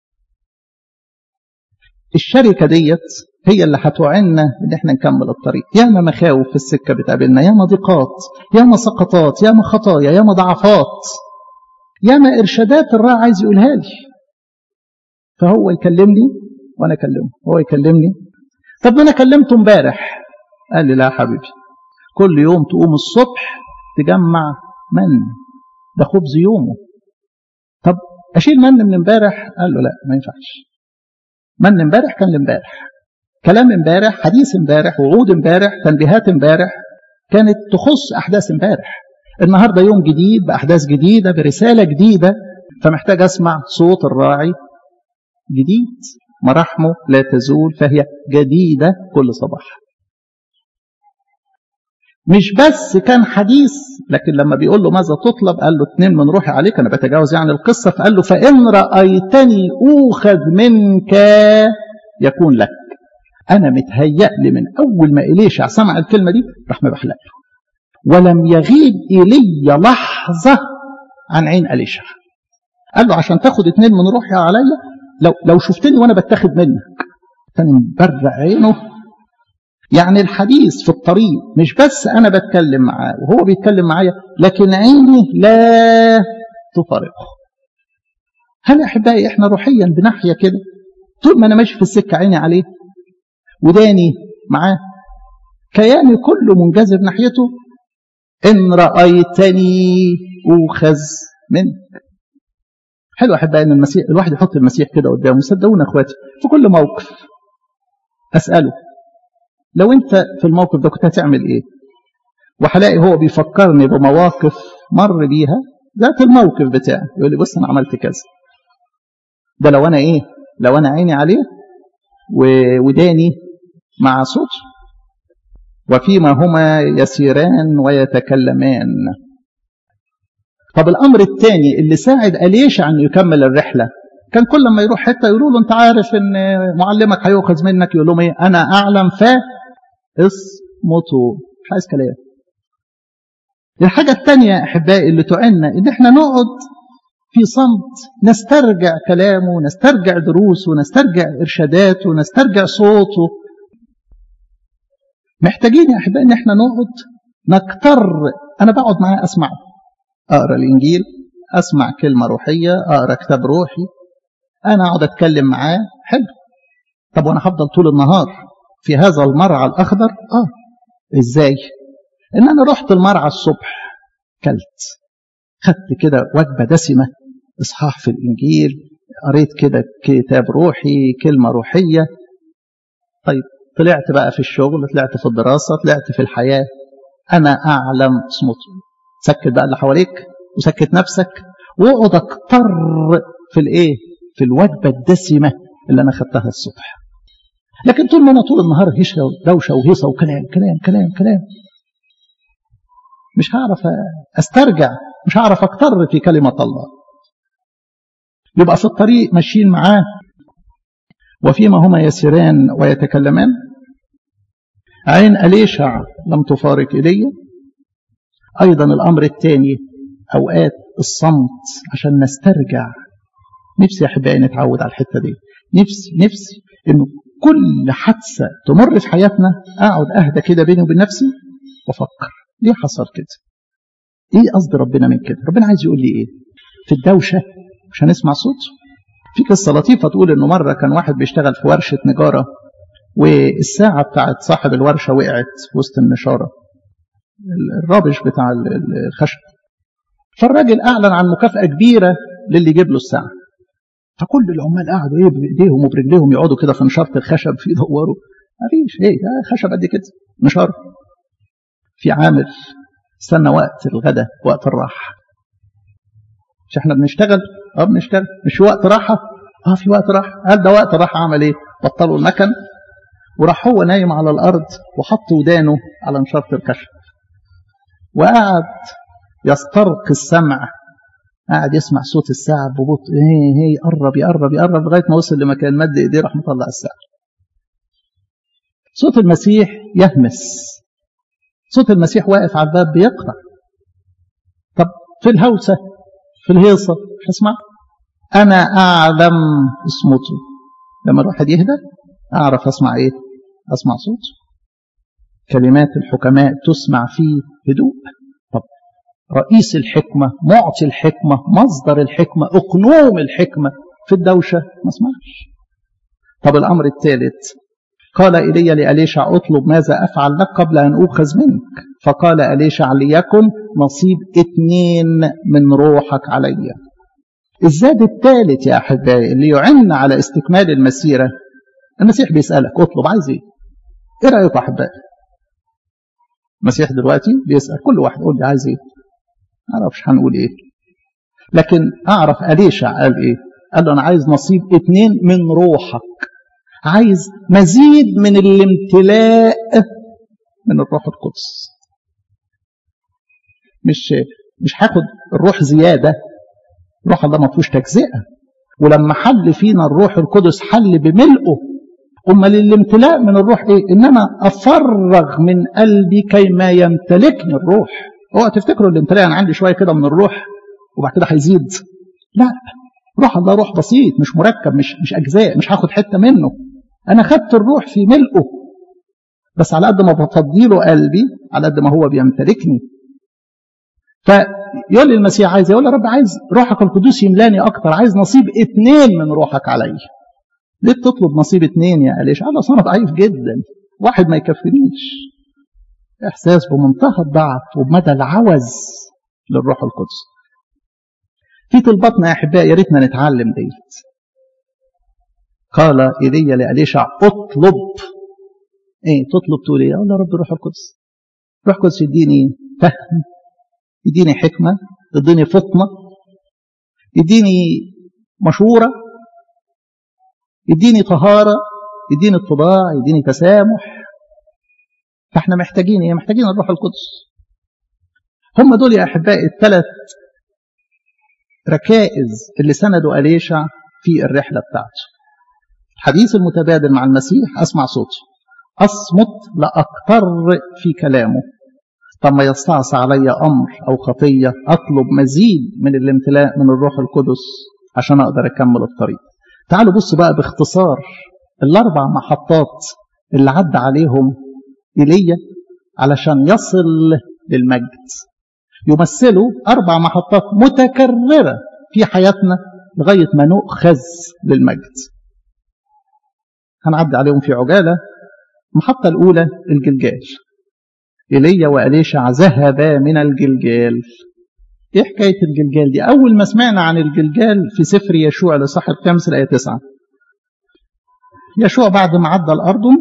الشركه ديت هي اللي هتوعنا ان احنا نكمل الطريق. ياما مخاوف في السكه بتقابلنا، ياما ضيقات، ياما سقطات، ياما خطايا، ياما ضعفات، ياما ارشادات الراعي عايز يقولها لي. فهو يكلمني وانا اكلمه، هو يكلمني. طب ما انا كلمته امبارح، قال لي لا يا حبيبي، كل يوم تقوم الصبح تجمع من، ده خبز يومه. طب اشيل من من امبارح؟ قال له لا ما ينفعش. من امبارح كان لامبارح، كلام امبارح، حديث امبارح، وعود امبارح، تنبيهات امبارح كانت تخص احداث امبارح. النهارده يوم جديد باحداث جديده برساله جديده، فمحتاج اسمع صوت الراعي جديد. مراحمه لا تزول فهي جديده كل صباح. مش بس كان حديث، لكن لما بيقول له ماذا تطلب قال له اتنين من روحي عليك، انا بتجاوز يعني القصه، فقال له فان رايتني اوخذ منك يكون لك. انا متهيأ لي من اول ما إليشع سمع الكلمه دي راح مبحلق له، ولم يغيب ايليا لحظه عن عين إليشع. قال له عشان تاخد اتنين من روحي عليا، لو لو شفتني وانا بتاخد منك. كان مبرق عينه. يعني الحديث في الطريق مش بس انا بتكلم معاه وهو بيتكلم معايا، لكن عيني لا تفارقه. هل احبائي احنا روحيا بنحيا كده؟ طول ما انا ماشي في السكه عيني عليه، وداني معاه، كياني كله منجذب ناحيته. ان رايتني اوخذ منك. حلو احبائي ان المسيح، الواحد يحط المسيح كده قدامه. صدقونا اخواتي، في كل موقف اساله لو انت في الموقف ده كنت هتعمل ايه؟ وهلاقي هو بيفكرني بمواقف مر بيها ذات الموقف بتاعي، يقول لي بص انا عملت كذا. ده لو انا ايه، لو انا عيني عليه وداني مع صوته. وفيما هما يسيران ويتكلمان. طب الامر الثاني اللي ساعد أليشع انه يكمل الرحله، كان كل ما يروح حته يقولوا له انت عارف ان معلمك هيؤخذ منك، يقول لهم ايه؟ انا اعلم فا اصمتوا، مش عايز كلام. الحاجه الثانيه يا احبائي اللي تعنا ان احنا نقعد في صمت، نسترجع كلامه، نسترجع دروسه، نسترجع ارشاداته، نسترجع صوته. محتاجين يا احبائي ان احنا نقعد نكتر. انا بقعد معاه اسمعه، اقرا الانجيل، اسمع كلمه روحيه، اقرا كتاب روحي، انا اقعد اتكلم معاه، حلو. طب وانا هفضل طول النهار في هذا المرعى الاخضر؟ اه. ازاي؟ ان انا رحت المرعى الصبح، كلت، خدت كده وجبه دسمه، اصحاح في الانجيل، قريت كده كتاب روحي، كلمه روحيه. طيب طلعت بقى في الشغل، طلعت في الدراسه، طلعت في الحياه، انا اعلم اصمته. سكت بقى اللي حواليك وسكت نفسك، واقعد اكتر في الايه، في الوجبه الدسمه اللي انا خدتها الصبح. لكن طول ما انا طول النهار هشه ودوشه وهيصه وكلام كلام كلام كلام، مش هعرف استرجع، مش هعرف اكتر في كلمه الله. يبقى في الطريق ماشيين معاه. وفيما هما يسيران ويتكلمان، عين أليشع لم تفارق إيليا. أيضا الأمر الثاني أوقات الصمت عشان نسترجع. نفسي يا أحبائي نتعود على الحتة دي. نفسي نفسي إنه كل حادثة تمر في حياتنا أقعد أهدى كده بيني وبين نفسي وأفكر ليه حصل كده؟ إيه قصد ربنا من كده؟ ربنا عايز يقول لي إيه؟ في الدوشة مش هنسمع صوته. في قصة لطيفة تقول إنه مرة كان واحد بيشتغل في ورشة نجارة، والساعة بتاعت صاحب الورشة وقعت في وسط النشارة، الرابش بتاع الخشب. فالراجل أعلن عن مكافأة كبيرة للي يجيب له الساعة. فكل العمال قعدوا ايه بايديهم وبرجليهم يقعدوا كده في نشارة الخشب في يدوروا، مفيش ايه ده خشب قد كده نشارة. في عامل استنى وقت الغداء، وقت الراحة. مش احنا بنشتغل؟ اه بنشتغل. مش وقت راحة؟ اه في وقت راحة. قال ده وقت راحة، عمل ايه؟ بطلوا المكن وراح هو نايم على الارض وحط ودانه على نشارة الخشب وقعد يسترق السمع، قاعد يسمع صوت الساعة ببطء، هي هي يقرب يقرب يقرب لغاية ما وصل لمكان مد ايديه راح مطلع الساعة. صوت المسيح يهمس، صوت المسيح واقف على الباب بيقرأ. طب في الهوسة في الهيصة مش هسمع. أنا أعلم اصمته. لما الواحد يهدى أعرف أسمع إيه؟ أسمع صوته. كلمات الحكماء تسمع في هدوء. طب رئيس الحكمة، معطي الحكمة، مصدر الحكمة، أقنوم الحكمة في الدوشة ما اسمعش. طب الأمر الثالث، قال إلي لأليشع اطلب ماذا أفعل لك قبل أن أوخذ منك. فقال أليشع ليكن نصيب اتنين من روحك علي. الزاد الثالث يا أحبائي اللي يعن على استكمال المسيرة، المسيح بيسألك اطلب عايز ايه؟ ايه رأيك يا أحبائي؟ المسيح دلوقتي بيسأل كل واحد قول لي عايز ايه؟ معرفش هنقول ايه، لكن أعرف أليشع قال ايه؟ قال له أنا عايز نصيب اتنين من روحك، عايز مزيد من الامتلاء من الروح القدس. مش مش هاخد الروح زيادة، الروح الله ما فيهوش تجزئة، ولما حل فينا الروح القدس حل بملئه. امال الامتلاء من الروح ايه؟ ان انا افرغ من قلبي كيما يمتلكني الروح. اوعى تفتكروا الامتلاء انا عندي شويه كده من الروح وبعد كده هيزيد، لا. روح الله روح بسيط، مش مركب، مش مش اجزاء، مش هاخد حته منه. انا خدت الروح في ملئه، بس على قد ما بفضيله قلبي على قد ما هو بيمتلكني. فيقول لي المسيح عايز، يقول يا رب عايز روحك القدوس يملاني اكتر، عايز نصيب اتنين من روحك علي. ليه بتطلب نصيب اتنين يا أليشع؟ قال له انا ضعيف جدا، واحد ما يكفينيش. احساس بمنتهى الضعف وبمدى العوز للروح القدس. في طلباتنا يا احبائي يا ريتنا نتعلم ديت. قال ايليا لأليشع اطلب. ايه تطلب؟ تقول ايه؟ قال يا رب روح القدس. روح القدس يديني فهم، يديني حكمة، يديني فطنة، يديني مشورة، يديني طهارة، يديني اتضاع، يديني تسامح. فاحنا محتاجين ايه؟ محتاجين الروح القدس. هم دول يا احبائي الثلاث ركائز اللي سندوا أليشع في الرحلة بتاعته. الحديث المتبادل مع المسيح، اسمع صوته، اصمت لاقتر في كلامه، طب ما يستعصى علي امر او خطيه اطلب مزيد من الامتلاء من الروح القدس عشان اقدر اكمل الطريق. تعالوا بصوا بقى باختصار الاربع محطات اللي عدى عليهم ايليا علشان يصل للمجد. يمثلوا اربع محطات متكرره في حياتنا لغايه ما نؤخذ للمجد. هنعدي عليهم في عجاله. المحطه الاولى الجلجال. ايليا وأليشع ذهبا من الجلجال. ايه حكايه الجلجال دي؟ اول ما سمعنا عن الجلجال في سفر يشوع الاصحاح الخامس الايه تسعة. يشوع بعد ما عدى الاردن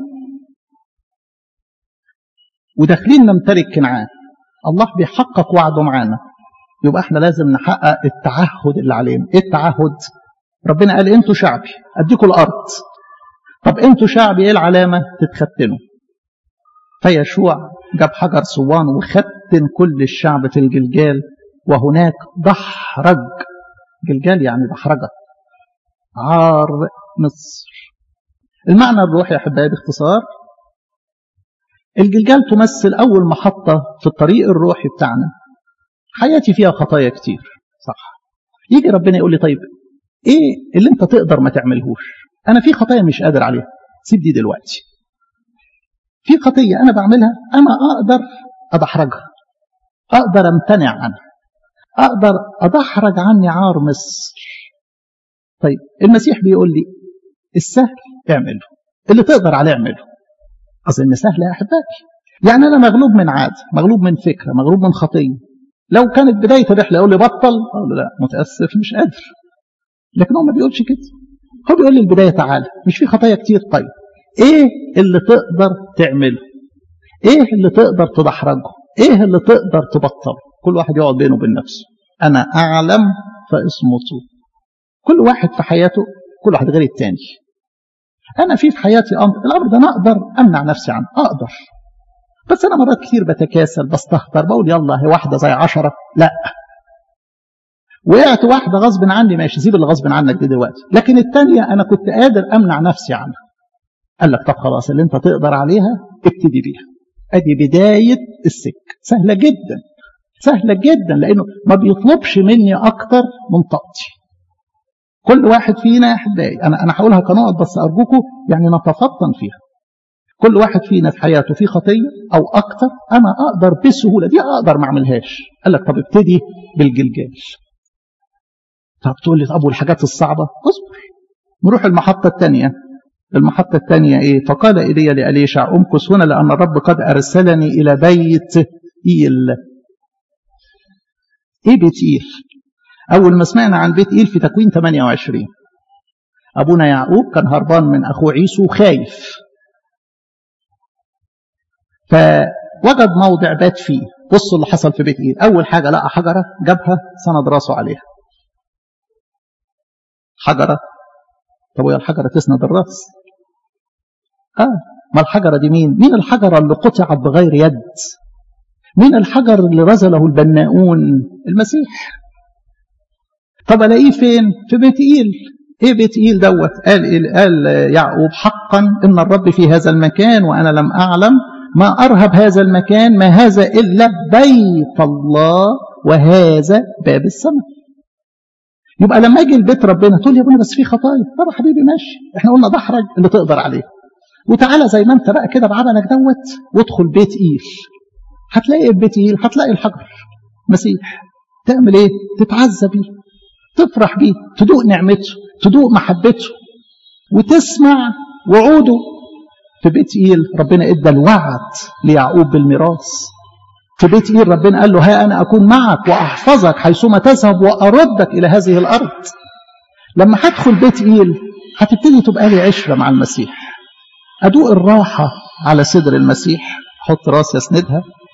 وداخلين نمتلك كنعان، الله بيحقق وعده معانا، يبقى احنا لازم نحقق التعهد اللي علينا. ايه التعهد؟ ربنا قال انتوا شعبي اديكم الارض. طب انتوا شعبي، ايه العلامه؟ تتختنوا. فيشوع جاب حجر صوان وختن كل الشعب في الجلجال، وهناك دحرج. جلجال يعني دحرجة، عار مصر. المعنى الروحي يا احبائي باختصار، الجلجال تمثل اول محطة في الطريق الروحي بتاعنا. حياتي فيها خطايا كتير، صح؟ يجي ربنا يقول لي طيب ايه اللي انت تقدر ما تعملهوش؟ انا في خطايا مش قادر عليها، سيب دي دلوقتي. في خطية أنا بعملها أنا أقدر أدحرجها، أقدر أمتنع عنها، أقدر أدحرج عني عار مصر. طيب المسيح بيقول لي السهل اعمله، اللي تقدر عليه اعمله. أظن سهل يا أحبائي. يعني أنا مغلوب من عادة، مغلوب من فكرة، مغلوب من خطية. لو كانت بداية الرحلة يقول لي بطل، أقول له لا متأسف مش قادر. لكن هو ما بيقولش كده، هو بيقول لي البداية تعالى، مش في خطايا كتير. طيب ايه اللي تقدر تعمله؟ ايه اللي تقدر تدحرجه؟ ايه اللي تقدر تبطله؟ كل واحد يقعد بينه وبين نفسه. انا اعلم فاصمتوا. كل واحد في حياته، كل واحد غير التاني. انا في في حياتي امر، الامر ده انا اقدر امنع نفسي عنه، اقدر. بس انا مرات كتير بتكاسل، بستهتر، بقول يلا هي واحده زي عشرة. لا، وقعت واحده غصب عني، ماشي سيب اللي غصب عنك دي دلوقتي، لكن الثانيه انا كنت قادر امنع نفسي عنها. قال لك طب خلاص اللي انت تقدر عليها ابتدي بيها. ادي بدايه السكه، سهله جدا، سهله جدا، لانه ما بيطلبش مني اكتر من طاقتي. كل واحد فينا يا احبائي، انا انا هقولها كنقط بس ارجوكم يعني نتفطن فيها. كل واحد فينا في حياته في خطيه او اكتر انا اقدر بسهوله، دي اقدر ما اعملهاش. قال لك طب ابتدي بالجلجال. طب تقول لي طب والحاجات الصعبه؟ اصبر، نروح المحطه الثانيه. المحطة الثانية إيه؟ فقال إيليا لأليشع أمكث هنا لأن الرب قد أرسلني إلى بيت إيل. إيه بيت إيل؟ أول ما سمعنا عن بيت إيل في تكوين ثمانية وعشرين، أبونا يعقوب كان هربان من أخوه عيسو خايف، فوجد موضع بات فيه. بصوا اللي حصل في بيت إيل. أول حاجة لقى حجرة، جابها سند راسه عليها. حجرة، طب ويا الحجرة تسند الراس؟ آه، ما الحجرة دي مين؟ مين الحجرة اللي قطعت بغير يد؟ مين الحجر اللي رزله البناؤون؟ المسيح. طب ألاقيه فين؟ في بيت إيل. إيه بيت إيل دوت؟ قال إيه؟ قال يعقوب حقا إن الرب في هذا المكان وأنا لم أعلم، ما أرهب هذا المكان، ما هذا إلا بيت الله وهذا باب السماء. يبقى لما أجي البيت ربنا تقول يا ابني بس في خطايا. طب حبيبي ماشي، احنا قلنا دحرج اللي تقدر عليه، وتعالى زي ما انت بقى كده بعملك دوت وادخل بيت إيل. هتلاقي بيت إيل، هتلاقي الحجر مسيح. تعمل ايه؟ تتعزى بيه، تفرح بيه، تدوق نعمته، تدوق محبته، وتسمع وعوده. في بيت إيل ربنا ادى الوعد ليعقوب بالميراث. في بيت إيل ربنا قال له ها أنا أكون معك وأحفظك حيثما تذهب وأردك إلى هذه الأرض. لما هدخل بيت إيل هتبتدي تبقى لي عشرة مع المسيح، أدوق الراحة على صدر المسيح، حط راسي أسندها،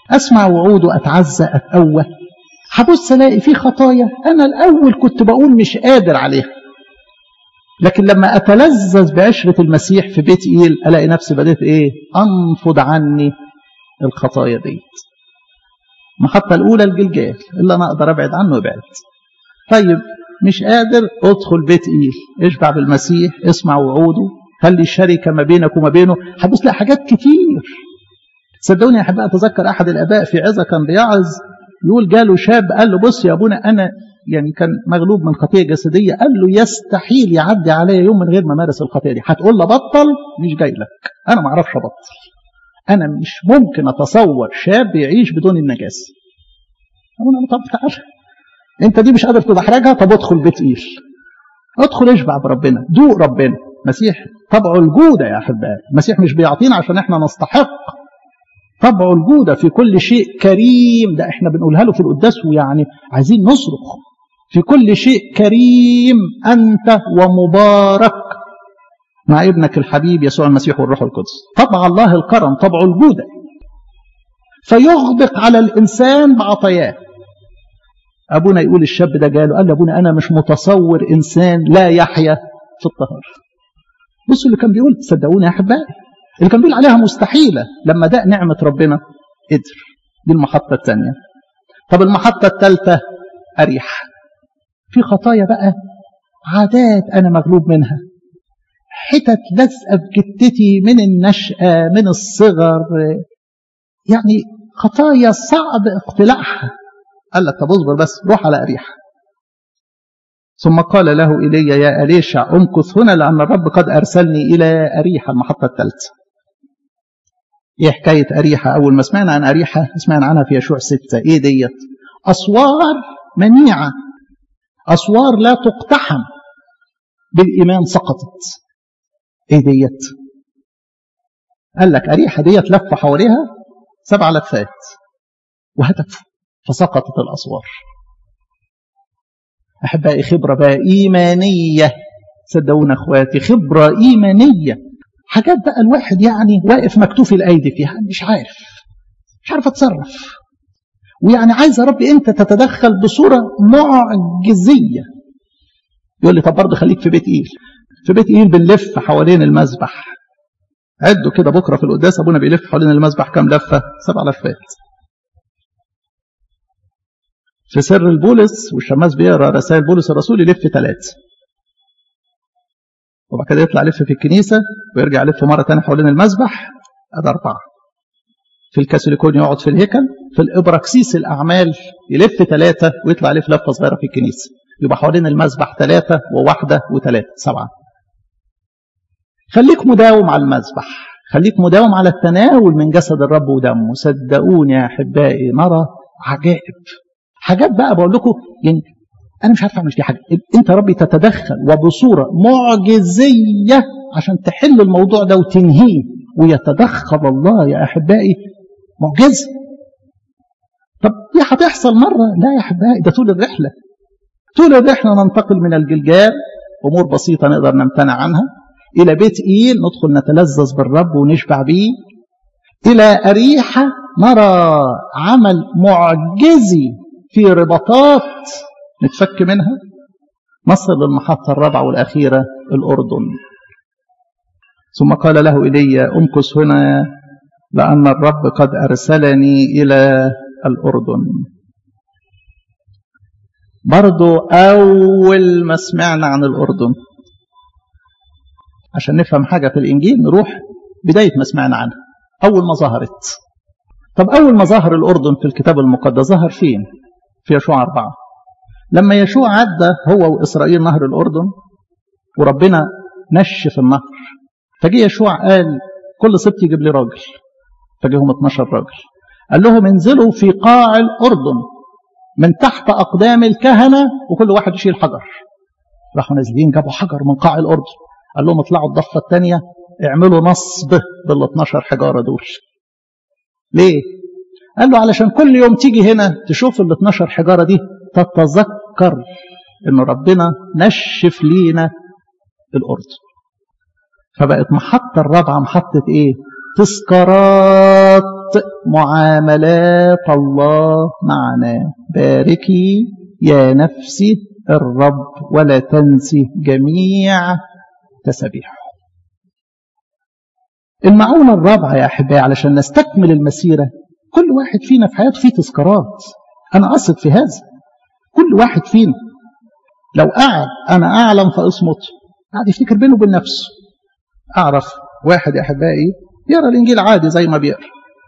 أسمع وعوده أتعزى أتقوى، هبص ألاقي في خطايا أنا الأول كنت بقول مش قادر عليها، لكن لما أتلذذ بعشرة المسيح في بيت إيل ألاقي نفسي بديت إيه؟ أنفض عني الخطايا ديت. المحطة الأولى الجلجال اللي أنا أقدر أبعد عنه ابعد. طيب مش قادر، أدخل بيت إيل، اشبع بالمسيح، اسمع وعوده، خلي الشركة ما بينك وما بينه. هتبص تلاقي حاجات كتير. صدقوني يا أحباء، أتذكر أحد الآباء في عظة كان بيعظ يقول جاله شاب قال له بص يا أبونا أنا يعني كان مغلوب من خطية جسدية، قال له يستحيل يعدي عليا يوم من غير ما مارس الخطية دي. هتقول له بطل، مش جاي لك، أنا ما أعرفش أبطل، أنا مش ممكن أتصور شاب يعيش بدون النجاسة. أقول طب تعال، أنت دي مش قادر تدحرجها، طب ادخل بيت إيل، ادخل اشبع بربنا، دوق ربنا. مسيح طبعه الجودة يا أحبائي، المسيح مش بيعطينا عشان احنا نستحق، طبعه الجودة في كل شيء كريم. ده احنا بنقولها له في القداس ويعني عايزين نصرخ، في كل شيء كريم أنت ومبارك مع ابنك الحبيب يسوع المسيح والروح القدس. طبع الله الكرم، طبعه الجودة، فيغدق على الإنسان بعطاياه. أبونا يقول الشاب ده جاله قال له أبونا أنا مش متصور إنسان لا يحيا في الطهارة. بصوا اللي كان بيقول، صدقوني يا أحبائي، اللي كان بيقول عليها مستحيلة لما داق نعمة ربنا قدر. دي المحطة الثانية. طب المحطة الثالثة أريح. في خطايا بقى، عادات أنا مغلوب منها، حتت لازقة في جتتي من النشأة من الصغر، يعني خطايا صعب اقتلاعها. قال لك طب اصبر بس، روح على أريح. ثم قال له إيليا يا أليشع امكث هنا لأن الرب قد أرسلني إلى أريحة. المحطة الثالثة. إيه حكاية أريحة؟ أول ما سمعنا عن أريحة سمعنا عنها في يشوع ستة. إيه ديت؟ أسوار منيعة، أسوار لا تقتحم، بالإيمان سقطت. إيه ديت؟ قال لك أريحة ديت لف حواليها سبع لفات وهتف فسقطت الأسوار. أحبائي خبرة بقى إيمانية، صدقونا أخواتي، خبرة إيمانية. حاجات بقى الواحد يعني واقف مكتوف الأيدي فيها، مش عارف مش عارف أتصرف، ويعني عايز يا رب أنت تتدخل بصورة معجزية. يقول لي طب برضه خليك في بيت إيل. في بيت إيل بنلف حوالين المذبح. عدوا كده بكرة في القداس أبونا بيلف حوالين المذبح كام لفة؟ سبع لفات. في سر البولس والشماس بيقرا رسائل بولس الرسول يلف ثلاثة، وبعد كده يطلع يلف في الكنيسة ويرجع يلف مرة ثانية حوالين المذبح، أدي أربعة. في الكاثوليكون يقعد في الهيكل. في الإبراكسيس الأعمال يلف ثلاثة ويطلع يلف لفة صغيرة في الكنيسة، يبقى حوالين المذبح ثلاثة وواحدة وثلاثة، سبعة. خليك مداوم على المذبح، خليك مداوم على التناول من جسد الرب ودمه. صدقوني يا أحبائي نرى عجائب، حاجات بقى بقول لكم يعني أنا مش عارف أعمل فيها حاجة. أنت ربي تتدخل وبصورة معجزية عشان تحل الموضوع ده وتنهيه، ويتدخل الله يا أحبائي معجزة. طب دي هتحصل مرة؟ لا يا أحبائي، ده طول الرحلة. طول الرحلة ننتقل من الجلجال أمور بسيطة نقدر نمتنع عنها، إلى بيت إيل ندخل نتلذذ بالرب ونشبع به، إلى أريحة نرى عمل معجزي في رباطات نتفك منها، نصل للمحطة الرابعة والأخيرة الأردن. ثم قال له إيليا امكث هنا لأن الرب قد أرسلني إلى الأردن. برضو أول ما سمعنا عن الأردن عشان نفهم حاجة في الإنجيل نروح بداية ما سمعنا عنها، أول ما ظهرت. طب أول ما ظهر الأردن في الكتاب المقدس ظهر فين؟ في يشوع أربعة. لما يشوع عدى هو وإسرائيل نهر الأردن وربنا نشف النهر، فجي يشوع قال كل سبت يجيب لي راجل، فجيهم اتناشر راجل، قال لهم انزلوا في قاع الأردن من تحت أقدام الكهنة وكل واحد يشيل حجر. راحوا نازلين جابوا حجر من قاع الأردن، قال لهم اطلعوا الضفة الثانية اعملوا نصب بال اتناشر حجارة دول. ليه؟ قال له علشان كل يوم تيجي هنا تشوف ال اتناشر حجارة دي تتذكر ان ربنا نشف لينا الأردن. فبقت محطة الرابعة محطة ايه؟ تذكارات معاملات الله معنا. باركي يا نفسي الرب ولا تنسي جميع تسبيحه. المعونة الرابعة يا أحبائي علشان نستكمل المسيرة، كل واحد فينا في حياته فيه تذكارات. أنا أثق في هذا. كل واحد فينا لو قعد أنا أعلم فأصمت، قاعد يفتكر بينه وبين نفسه. أعرف واحد يا أحبائي يقرأ الإنجيل عادي زي ما بيقرأ،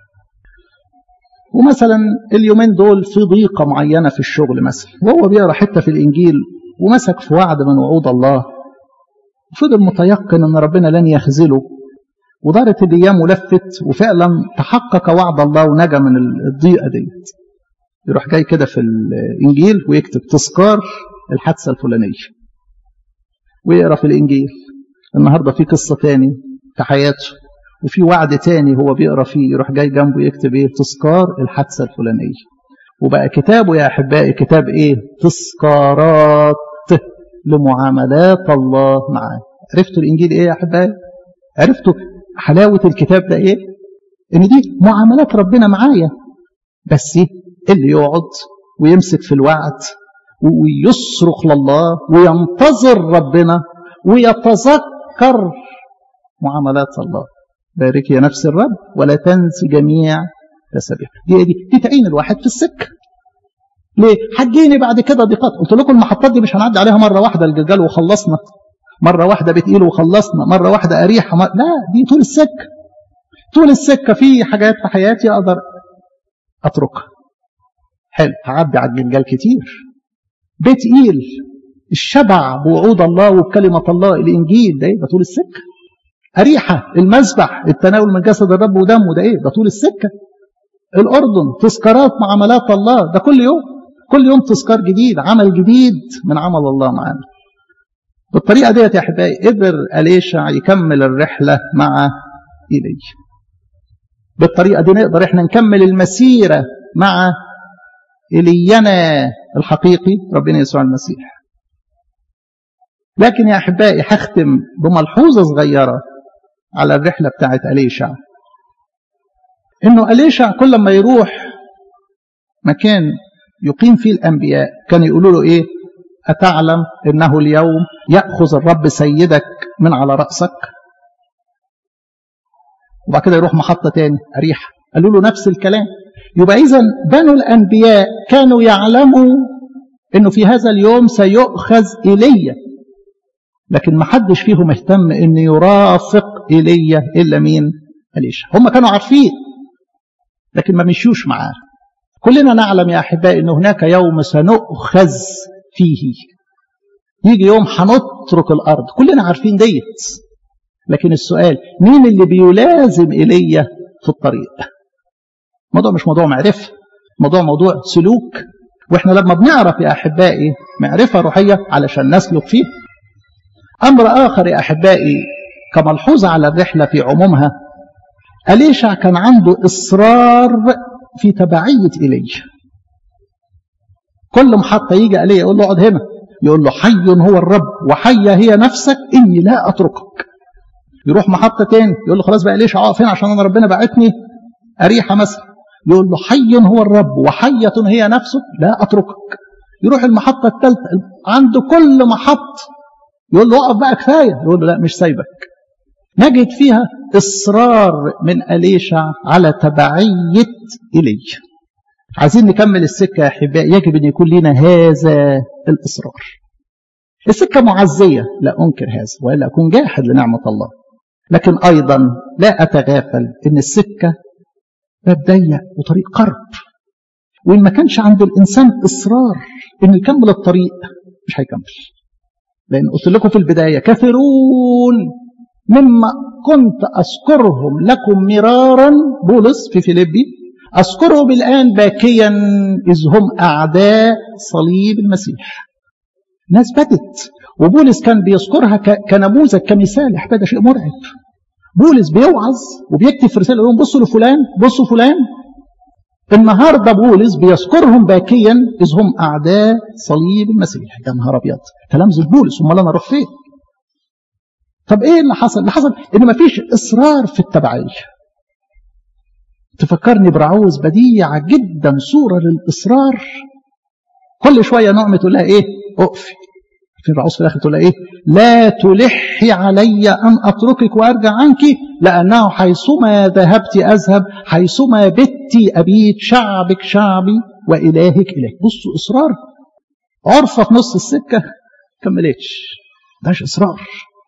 ومثلا اليومين دول في ضيقة معينة في الشغل مثلا، وهو بيقرأ حتة في الإنجيل ومسك في وعد من وعود الله، وفضل متيقن أن ربنا لن يخذله، ودارت الأيام ولفت وفعلا تحقق وعد الله ونجا من الضيقة ديت. يروح جاي كده في الإنجيل ويكتب تذكار الحادثة الفلانية، ويقرأ في الإنجيل النهاردة في قصة تاني في حياته وفي وعد تاني هو بيقرأ فيه، يروح جاي جنبه يكتب ايه؟ تذكار الحادثة الفلانية. وبقى كتابه يا أحبائي كتاب ايه؟ تذكارات لمعاملات الله معاه. عرفتوا الإنجيل ايه يا أحبائي؟ عرفتوا حلاوة الكتاب ده ايه؟ ان دي معاملات ربنا معايا. بس اللي يقعد ويمسك في الوعد ويصرخ لله وينتظر ربنا ويتذكر معاملات الله. بارك يا نفس الرب ولا تنسي جميع تسبيح. دي, دي دي تعين الواحد في السكه. ليه؟ حجيني بعد كده ضيقات. قلت لكم المحطات دي مش هنعدي عليها مره واحده الجلجال وخلصنا، مره واحده بتقيل وخلصنا، مره واحده اريحه. مر... لا، دي طول السكه. طول السكه في حاجات في حياتي اقدر اتركها. حلو، هعدي على الجلجال كتير. بتقيل الشبع بوعود الله وبكلمه الله الانجيل ده ده طول السكه. أريحة المذبح التناول من جسد الرب ودمه ده ايه؟ ده طول السكة. الأردن تذكارات معاملات الله ده كل يوم، كل يوم تذكار جديد، عمل جديد من عمل الله معانا. بالطريقة ديت يا أحبائي قدر أليشع يكمل الرحلة مع إيليا. بالطريقة دي نقدر احنا نكمل المسيرة مع إلينا الحقيقي ربنا يسوع المسيح. لكن يا أحبائي هختم بملحوظة صغيرة على الرحلة بتاعت أليشع. إنه أليشع كل ما يروح مكان يقيم فيه الأنبياء كان يقولوا له إيه؟ أتعلم إنه اليوم يأخذ الرب سيدك من على رأسك؟ وبعد كده يروح محطة تاني أريحة قالوا له نفس الكلام. يبقى إذن بنو الأنبياء كانوا يعلموا إنه في هذا اليوم سيؤخذ إيليا، لكن ما حدش فيهم اهتم ان يرافق ايليا الا مين؟ أليشع. هم كانوا عارفين لكن ما مشيوش معاه. كلنا نعلم يا احبائي ان هناك يوم سنؤخذ فيه، يجي يوم هنترك الارض، كلنا عارفين ديت. لكن السؤال مين اللي بيلازم ايليا في الطريق؟ الموضوع مش موضوع معرفه، موضوع موضوع سلوك. واحنا لما بنعرف يا احبائي معرفه روحيه علشان نسلك فيه. أمر آخر يا أحبائي كملحوظة على الرحلة في عمومها، أليشع كان عنده إصرار في تبعية إيليا. كل محطة يجي إليه يقول له اقعد هنا، يقول له حي هو الرب وحية هي نفسك إني لا أتركك. يروح محطة تاني يقول له خلاص بقى أليشع اقف هنا عشان أنا ربنا بعتني أريحة مثلا، يقول له حي هو الرب وحية هي نفسك لا أتركك. يروح المحطة الثالثة، عند كل محطة يقول له اقف بقى كفايه، يقول له لا مش سايبك. نجد فيها اصرار من أليشع على تبعيه ايليا. عايزين نكمل السكه يا احبائي يجب ان يكون لنا هذا الاصرار. السكه معزيه لا انكر هذا والا اكون جاحد لنعمه الله، لكن ايضا لا اتغافل ان السكه باب ضيق وطريق قرب، وان ما كانش عند الانسان اصرار انه يكمل الطريق مش هيكمل. لأن قلت لكم في البداية كثيرون مما كنت أذكرهم لكم مرارا، بولس في فيليبي، أذكرهم الآن باكيا إذ هم أعداء صليب المسيح. ناس بدت، وبولس كان بيذكرها كنموذج كمثال. يا حبايبي ده شيء مرعب. بولس بيوعظ وبيكتب في رسالة يقول بصوا لفلان بصوا فلان. النهارده بولس بيذكرهم باكيا إذ هم أعداء صليب المسيح. يا نهار أبيض، تلامذة بولس، امال أنا أروح فين؟ طب إيه اللي حصل؟ اللي حصل إن مفيش إصرار في التبعية. تفكرني برعوز بديعة جدا، صورة للإصرار. كل شوية نعمة تقول لها إيه؟ أقفي. في الرعوز في الآخر تقول لها إيه؟ لا تلحي علي أن أتركك وأرجع عنك، لأنه حيثما ذهبت أذهب، حيثما بت أبيت، شعبك شعبي وإلهك إله. بصوا إصرار. عرفة في نص السكة كملتش، داش إصرار.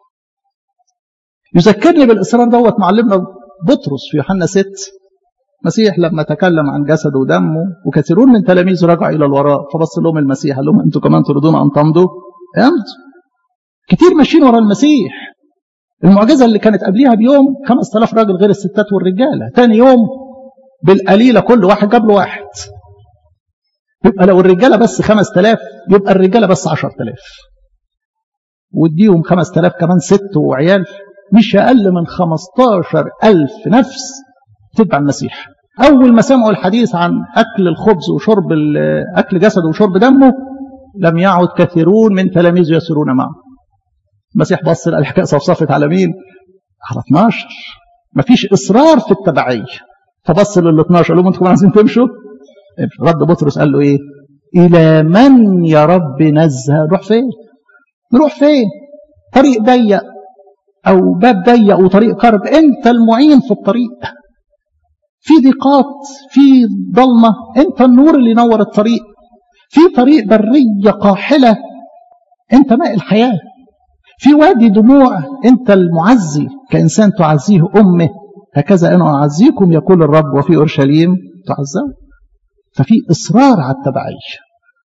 يذكرني بالإصرار دوت معلمنا بطرس في يوحنا ستة. مسيح لما تكلم عن جسده ودمه وكثيرون من تلاميذه رجعوا إلى الوراء، فبص لهم المسيح قال لهم أنتم كمان تريدون أن تمضوا؟ امضوا. كتير ماشيين ورا المسيح. المعجزة اللي كانت قبليها بيوم خمسة آلاف راجل غير الستات والرجالة، تاني يوم بالقليلة كل واحد جاب له واحد. يبقى لو الرجالة بس خمسة آلاف يبقى الرجالة بس عشرة آلاف، واديهم خمسة آلاف كمان ست وعيال، مش أقل من خمستاشر ألف نفس تتبع المسيح. أول ما سمعوا الحديث عن أكل الخبز وشرب أكل جسده وشرب دمه لم يعد كثيرون من تلاميذه يسيرون معه. المسيح بص لقى الحكاية صفصفت على مين؟ على اثناشر. مفيش إصرار في التبعية، فبص لل اثناشر قال لهم أنتم عايزين تمشوا؟ رد بطرس قال له إيه؟ إلى من يا رب نذهب؟ نروح فين؟ نروح فين؟ طريق ضيق أو باب ضيق وطريق قرب، أنت المعين في الطريق. في ضيقات، في ضلمة، أنت النور اللي ينور الطريق. في طريق برية قاحلة، أنت ماء الحياة. في وادي دموع، أنت المعزي، كإنسان تعزيه أمه، هكذا أنا أعزيكم يقول الرب، وفي أورشليم تعزون. ففي إصرار على التبعية.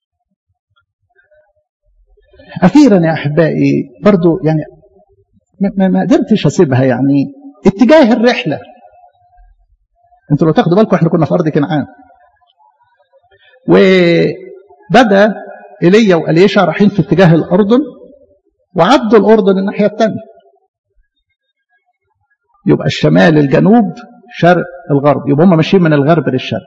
أخيرا يا أحبائي برضو يعني ما قدرتش أسيبها، يعني اتجاه الرحلة. انتوا لو تاخدوا بالكم احنا كنا في أرض كنعان، وبدأ إيليا وأليشع رايحين في اتجاه الأردن، وعدوا الأردن الناحية الثانية. يبقى الشمال الجنوب، شرق الغرب، يبقى هم ماشيين من الغرب للشرق.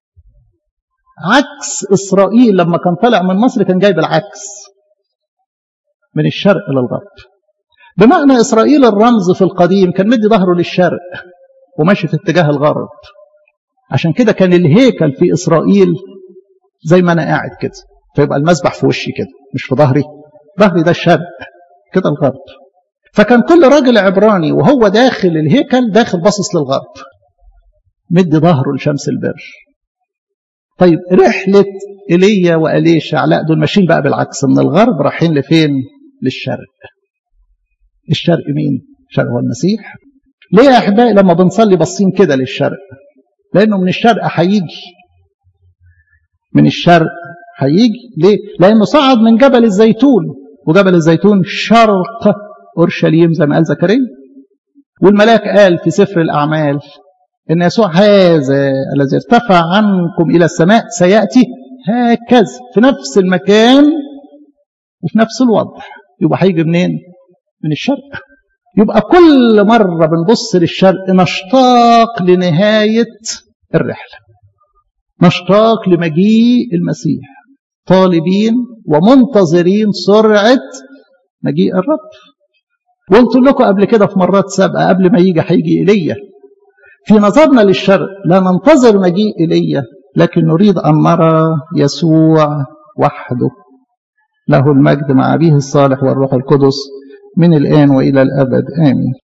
عكس إسرائيل لما كان طالع من مصر كان جايب العكس، من الشرق للغرب. بمعنى إسرائيل الرمز في القديم كان مدي ظهره للشرق وماشي في اتجاه الغرب. عشان كده كان الهيكل في إسرائيل زي ما أنا قاعد كده، فيبقى المسبح في وشي كده مش في ظهري، ظهري ده الشرق كده الغرب. فكان كل راجل عبراني وهو داخل الهيكل داخل باصص للغرب، مدي ظهره لشمس البر. طيب رحلة إيليا وأليشع لا، دول ماشيين بقى بالعكس، من الغرب رايحين لفين؟ للشرق. الشرق مين؟ الشرق هو المسيح. ليه يا أحبائي لما بنصلي باصين كده للشرق؟ لأنه من الشرق هيجي، من الشرق هيجي. ليه؟ لأنه صعد من جبل الزيتون، وجبل الزيتون شرق أورشليم زي ما قال زكريا. والملاك قال في سفر الأعمال إن يسوع هذا الذي ارتفع عنكم إلى السماء سيأتي هكذا في نفس المكان وفي نفس الوضع. يبقى هيجي منين؟ من الشرق. يبقى كل مرة بنبص للشرق نشتاق لنهاية الرحلة، نشتاق لمجيء المسيح، طالبين ومنتظرين سرعة مجيء الرب. وقلت لكم قبل كده في مرات سابقة قبل ما يجي هيجي إيليا. في نظرنا للشرق لا ننتظر مجيء إيليا، لكن نريد أن نرى يسوع وحده، له المجد مع أبيه الصالح والروح القدس من الآن وإلى الأبد آمين.